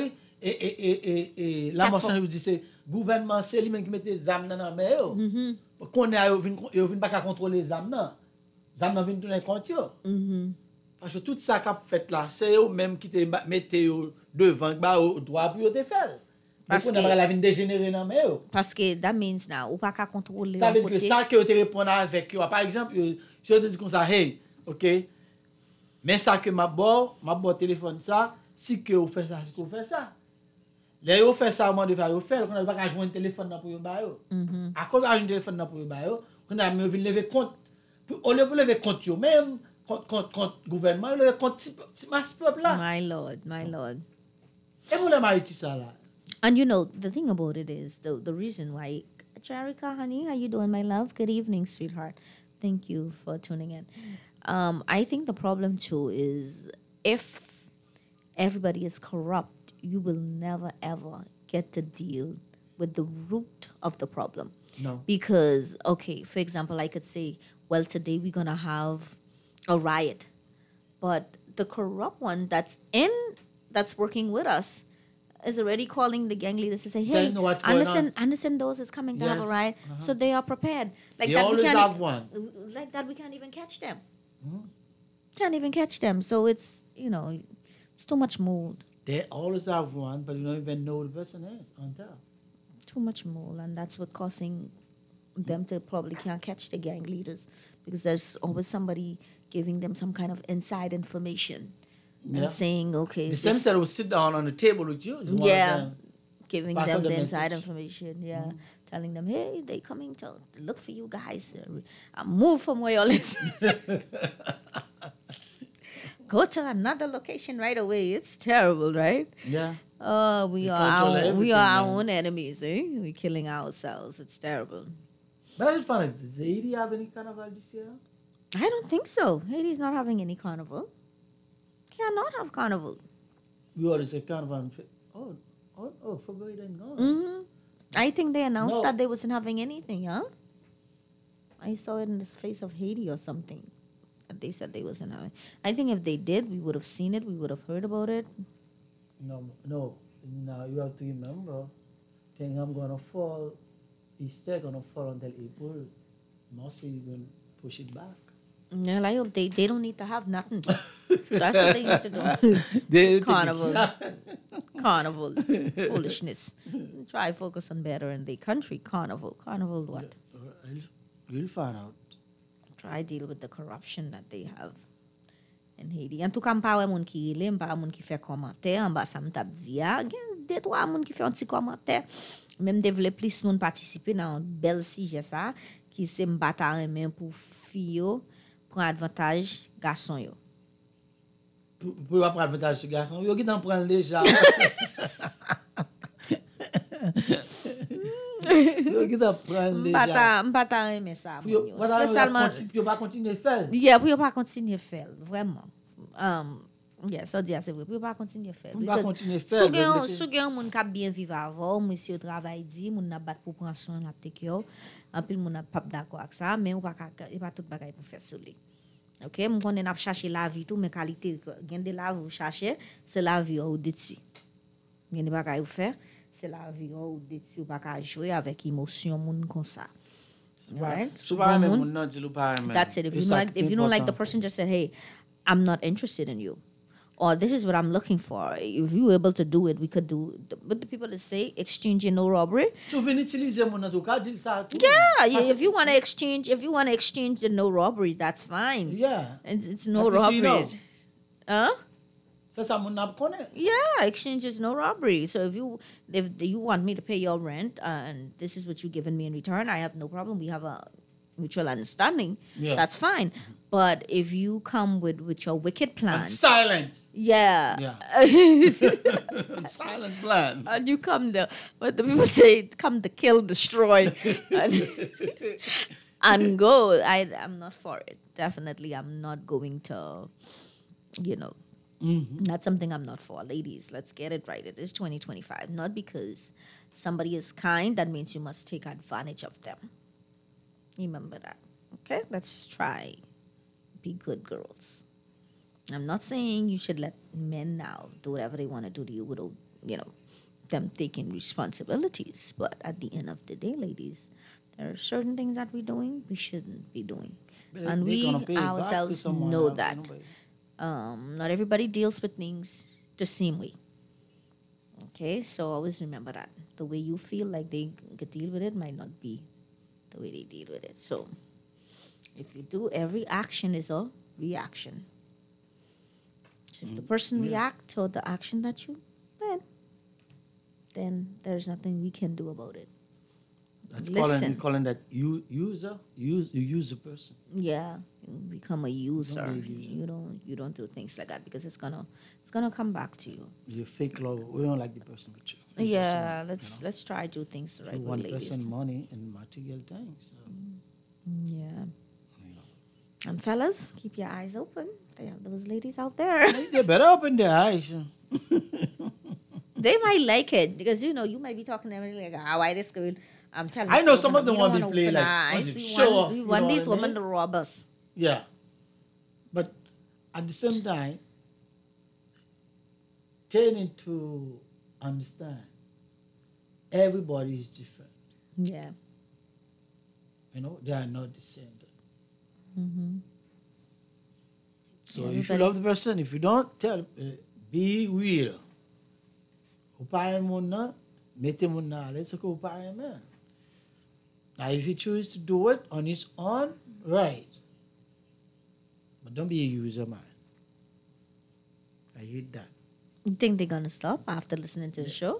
S3: et la mention vous dit c'est gouvernement c'est lui même qui met des armes dans la main yo. Qu'on yo vinn pas contrôler les armes non. Ça m'a venu tourner compte yo. Parce que tout ça qu'a fait là, c'est eux même qui te mettez devant ba au droit pour te faire. Parce que on a la vie dégénérer dans mais yo.
S2: Parce que that means now ou pas ka contrôler.
S3: Ça veut dire que ça que te répondre avec yo. Par exemple, je te dis comme ça, hey, OK. Mais ça que ma bo téléphone ça, si que vous fait ça, si que vous fait ça. Là yo fait ça moment de faire yo fait, on pas ka joindre téléphone dans pour yo ba yo. À cause joindre téléphone dans pour yo ba yo, on a me lever compte. Au lieu de lever compte yo même contre gouvernement, lever compte petit masse peuple là.
S2: My lord.
S3: Et vous l'avez dit ça là.
S2: And you know, the thing about it is the reason why Charika, honey, how you doing, my love? Good evening, sweetheart. Thank you for tuning in. I think the problem too is if everybody is corrupt, you will never ever get to deal with the root of the problem.
S3: No.
S2: Because, okay, for example, I could say, well, today we're going to have a riot. But the corrupt one that's working with us is already calling the gang leaders to say, hey, Anderson Dose is coming to have a riot. So they are prepared. Like
S3: they
S2: that
S3: always have one.
S2: Like that we can't even catch them. Can't even catch them. So it's, it's too much mold.
S3: They always have one, but you don't even know who the person is on top.
S2: Too much mold, and that's what causing them to probably can't catch the gang leaders because there's always somebody giving them some kind of inside information
S3: Yeah.
S2: and saying, okay,
S3: The same set will sit down on the table with you. Is one
S2: yeah,
S3: of them.
S2: giving
S3: Pass
S2: them
S3: on
S2: the
S3: the
S2: inside
S3: message.
S2: information, yeah, telling them, hey, they coming to look for you guys. Move from where you're listening. Go to another location right away. It's terrible, right?
S3: Yeah.
S2: We
S3: They
S2: are
S3: control
S2: our, we
S3: everything,
S2: are our
S3: man.
S2: own enemies, eh? We're killing ourselves. It's terrible.
S3: But I just found out, does Haiti have any carnival this year?
S2: I don't think so. Haiti's not having any carnival. Cannot have carnival.
S3: We always say carnival. February then gone.
S2: Hmm. I think they announced
S3: No.
S2: that they wasn't having anything, huh? I saw it in the face of Haiti or something. That they said they wasn't having. I think if they did, we would have seen it. We would have heard about it.
S3: No. Now you have to remember, thing I'm gonna fall. Easter gonna fall until April. Marcy going to push it back.
S2: Yeah, I hope they don't need to have nothing. That's what they need to do.
S3: They
S2: Carnival. Carnival. Foolishness. Try focus on better in the country. Carnival. Carnival what?
S3: We'll find out.
S2: Try deal with the corruption that they have in Haiti. En tout cas, m'pa wè moun ki rile, m'pa wè moun ki fè komantè, an ba sa m'tap di ya. Gen, 2-3 moun ki fè an ti komantè. Mèm devle plis moun partisipe nan bel sije sa, ki se m'bata remen pou fiyo, pran advantage gason yo.
S3: Pou yo prendre avantage sur garçon, yo qui t'en prend déjà. Yo qui t'en prend déjà.
S2: M'bata remen sa.
S3: Pou yo pas continuer faire.
S2: Yeah, pou yo pa kontinye fel, vreman. Yeah, so diya se vre, pou yo pa kontinye fel.
S3: Pou yo pa kontinye fel,
S2: Sou gen moun kap bien vive avon, mwen si yo travay di, moun na bat pou pran son la tek yo, anpil moun na pap dako ak sa, men ou pa tout bagay pou fè sou li. Ok, mwen konnen ap chache la vi tou, men kalite, gen de la vi ou chache, se la vi ou detui. Gen de bagay ou fè, se la vi ou detui, ou baka jwe avèk emosyon moun kon sa. Right?
S3: Souvent même moun nan di lou pa remen.
S2: That's it. If you don't like the person, just say, hey, I'm not interested in you. Or this is what I'm looking for. If you were able to do it, we could do. But the people that say exchange and no robbery.
S3: Sou vin utilize moun nan tou ka di sa tout.
S2: Yeah, if you want to exchange, the no robbery, that's fine.
S3: Yeah.
S2: It's no
S3: At least
S2: robbery.
S3: you know.
S2: Huh?
S3: Sa moun nan konnen.
S2: Yeah, exchange is no robbery. So if you want me to pay your rent and this is what you're giving me in return, I have no problem. We have a mutual understanding.
S3: Yeah.
S2: That's fine. But if you come with your wicked plan,
S3: And silence.
S2: yeah.
S3: Silence plan.
S2: And you come there, but the people say come to kill, destroy, and go. I'm not for it. Definitely, I'm not going to, not something I'm not for. Ladies, let's get it right. It is 2025. Not because somebody is kind, that means you must take advantage of them. Remember that. Okay? Let's try. Be good girls. I'm not saying you should let men now do whatever they want to do to you without, them taking responsibilities. But at the end of the day, ladies, there are certain things that we're doing we shouldn't be doing. And we ourselves know that. Not everybody deals with things the same way. Okay? So always remember that. The way you feel like they could deal with it might not be the way they deal with it. So if you do, every action is a reaction. If the person react to the action that you then there's nothing we can do about it.
S3: That's calling that you use a person.
S2: Yeah, you become a user.
S3: Don't be a user.
S2: You don't do things like that because it's gonna come back to you.
S3: You're fake love. We don't like the person with you.
S2: Yeah, let's try to do things the right
S3: You
S2: way,
S3: want
S2: ladies.
S3: person money and material things. So.
S2: Yeah. And fellas, keep your eyes open. They have those ladies out there.
S3: They better open their eyes.
S2: They might like it because you might be talking to them like, why this girl? I'm telling you.
S3: I know some of them want to be played like
S2: eyes.
S3: show off.
S2: We
S3: you
S2: want
S3: know
S2: these
S3: what I
S2: women
S3: mean?
S2: to rob us.
S3: Yeah. But at the same time, tending to understand everybody is different.
S2: Yeah.
S3: They are not the same.
S2: Mm-hmm.
S3: So if you love the person, if you don't, be real. Now, if he chooses to do it on his own, right. But don't be a user, man. I hate that.
S2: You think they're gonna stop after listening to the show?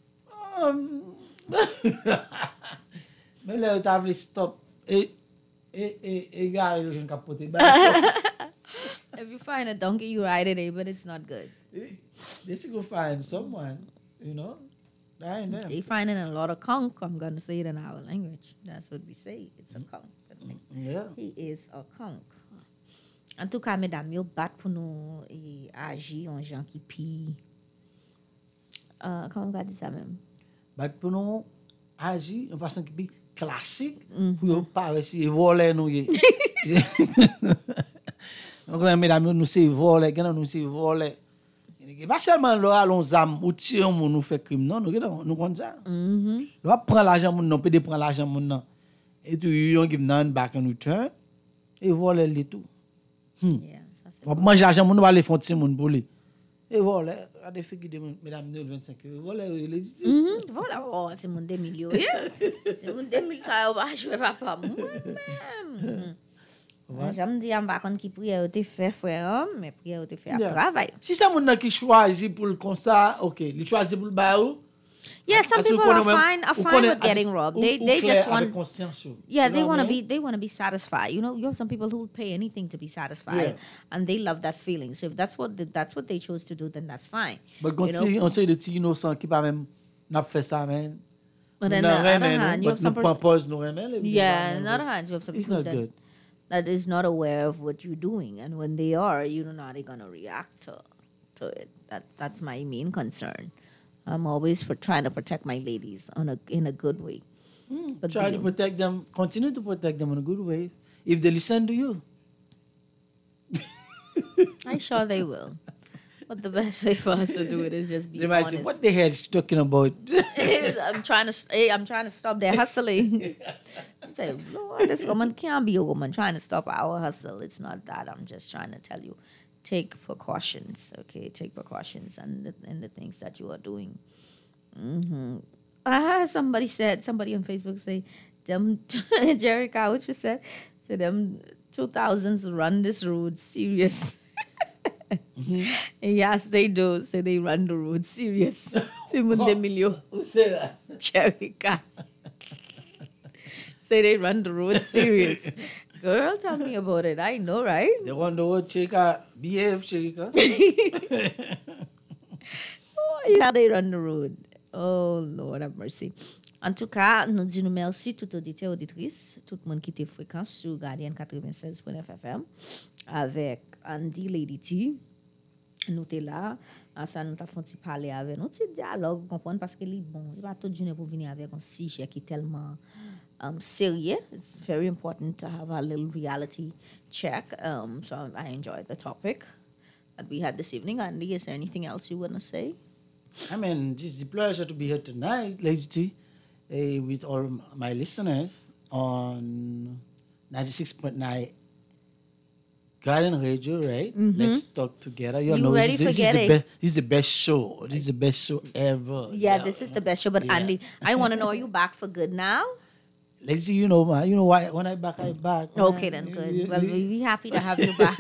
S3: Mais là, tu as stop. Gars, ils ont capoté.
S2: If you find a donkey, you ride it, but it's not good.
S3: They still go find someone, you know. That ain't them.
S2: They finding a lot of conch. I'm gonna say it in our language. That's what we say. It's a conch.
S3: Yeah.
S2: He is a conch. En tout cas, mesdames, yo bat pour nous agir en gens qui pillent. Comment on va dire ça même?
S3: Bat pour nous agir en façon qui est classique pour ne pas essayer de voler nous. Donc, mesdames, nous c'est voler, nous c'est voler. Pas seulement là, allons zam ou tirer nous fait crime, non, nous comme ça. Là, prendre l'argent, nous peut prendre l'argent, nous. Et tu you give none back in return, et voler les tout.
S2: Yeah, ça c'est
S3: On mange l'argent, nous va aller faire petit monde pour lui. Et voler, à des filles qui mesdames 25 €, voler les dit.
S2: Voilà, oh, c'est mon 2 millions. C'est mon 2 millions, ça va jouer papa moi-même. J'aime dire, on va contre qui prière te fait frère, mais prière te fait à travail.
S3: Si c'est mon qui choisit pour le comme ça, OK, il choisit pour le baou.
S2: Yeah, some people are fine with getting robbed. They just want, yeah, they want to be satisfied. You have some people who will pay anything to be satisfied, and they love that feeling. So if that's what they chose to do, then that's fine.
S3: But quand on sait de petits innocents qui pas même n'a fait ça, man.
S2: But then on the other hand, you have some
S3: yeah,
S2: on the other hand, you have some
S3: it's
S2: people
S3: not good.
S2: that is not aware of what you're doing, and when they are, you don't know how they're gonna react to it. That's my main concern. I'm always trying to protect my ladies in a good way. But
S3: try to protect them. Continue to protect them in a good way. If they listen to you,
S2: I'm sure they will. But the best way for us to do it is just be
S3: they might
S2: honest.
S3: say, "What the hell is she talking about?"
S2: I'm trying to stop their hustling. I say, Lord, this woman can't be a woman trying to stop our hustle. It's not that. I'm just trying to tell you, take precautions, okay? Take precautions in the things that you are doing. Somebody on Facebook say, them Jerica, what you said? So them 2000s run this road serious. Yes, they do. Say they run the road serious. Who
S3: say that?
S2: Jerica. Say they run the road serious. Girl, tell me about it. I know, right?
S3: They want the word Chika, behave Chika.
S2: Yeah, they run the road. Oh, Lord have mercy. En tout cas, nous disons merci tout auditeur, auditrice, tout le monde qui était fréquent sur Guardian 96.9 FM avec Andy Lady T. Nous sommes là, ça nous avons parlé avec nous, petit dialogue, comprendre parce que bon, il va tout journée pour venir avec un sujet qui est tellement serious. It's very important to have a little reality check. So I enjoyed the topic that we had this evening. Andy, is there anything else you want to say?
S3: I mean, it's a pleasure to be here tonight, Lady T, with all my listeners on 96.9 Garden Radio, right? Let's talk together. You know,
S2: ready
S3: this is the best show. This is the best show ever.
S2: Yeah, this is the best show. But Andy, I want to know, are you back for good now?
S3: Let's see, you know why when I back, I back.
S2: Okay, then good. Well, we'll be happy to have you back.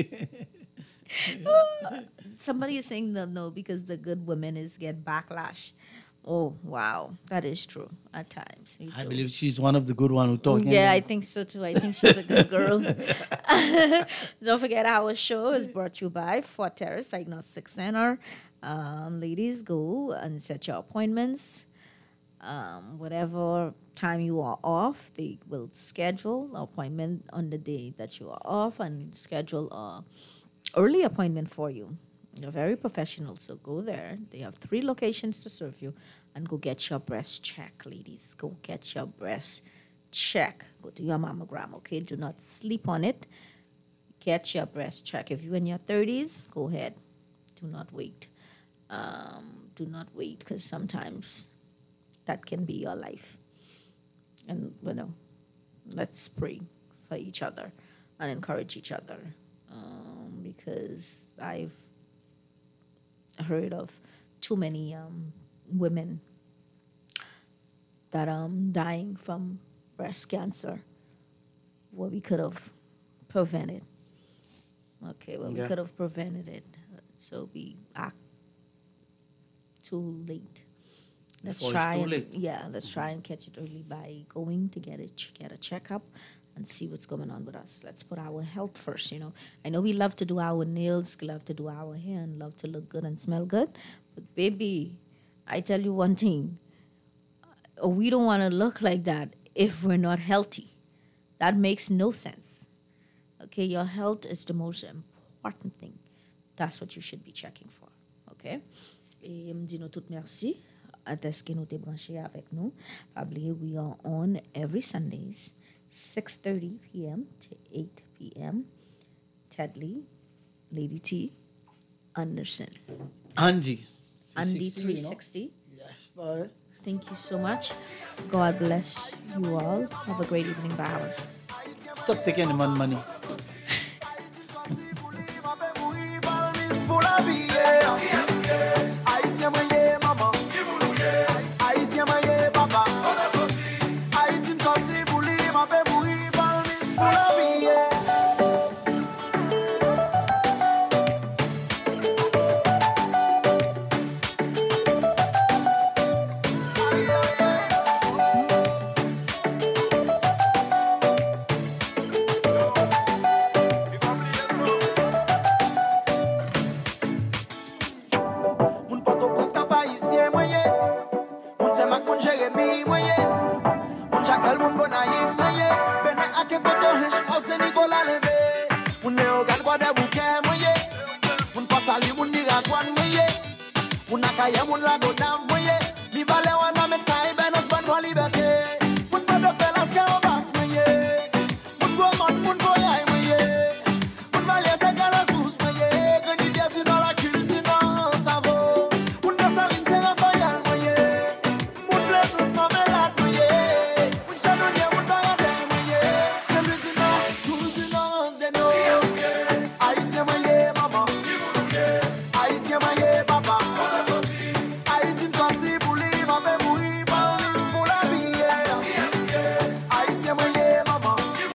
S2: Somebody is saying no because the good women get backlash. Oh, wow. That is true at times.
S3: I believe she's one of the good ones who talking.
S2: Yeah, I think so too. I think she's a good girl. Don't forget our show is brought to you by Fort Terrace Diagnostic Center. Ladies, go and set your appointments. Whatever time you are off, they will schedule an appointment on the day that you are off and schedule a early appointment for you. They're very professional, so go there. They have 3 locations to serve you, and go get your breast check, ladies. Go get your breast check. Go to your mammogram, okay? Do not sleep on it. Get your breast check. If you're in your 30s, go ahead. Do not wait. Do not wait, because sometimes that can be your life. And, let's pray for each other and encourage each other, because I've heard of too many women that are dying from breast cancer, what we could have prevented. Okay, well, we
S3: Yeah.
S2: could have prevented it. So we act too late. Let's
S3: Before it's
S2: try
S3: too
S2: and
S3: late.
S2: let's try and catch it early by going to get a checkup and see what's going on with us. Let's put our health first, you know. I know we love to do our nails, love to do our hair, and love to look good and smell good. But baby, I tell you one thing. We don't want to look like that if we're not healthy. That makes no sense. Okay, your health is the most important thing. That's what you should be checking for. Okay? Et m'di nou tout merci. Ateske nou te branché avec nous. Pabli, we are on every Sundays, 6:30 p.m. to 8 p.m. Tedley, Lady T, Anderson.
S3: Andy.
S2: Andy
S3: 360, you know?
S2: 360.
S3: Yes, boy.
S2: Thank you so much. God bless you all. Have a great evening, Bowers.
S3: Stop taking the man money.
S7: Una calle, un lago,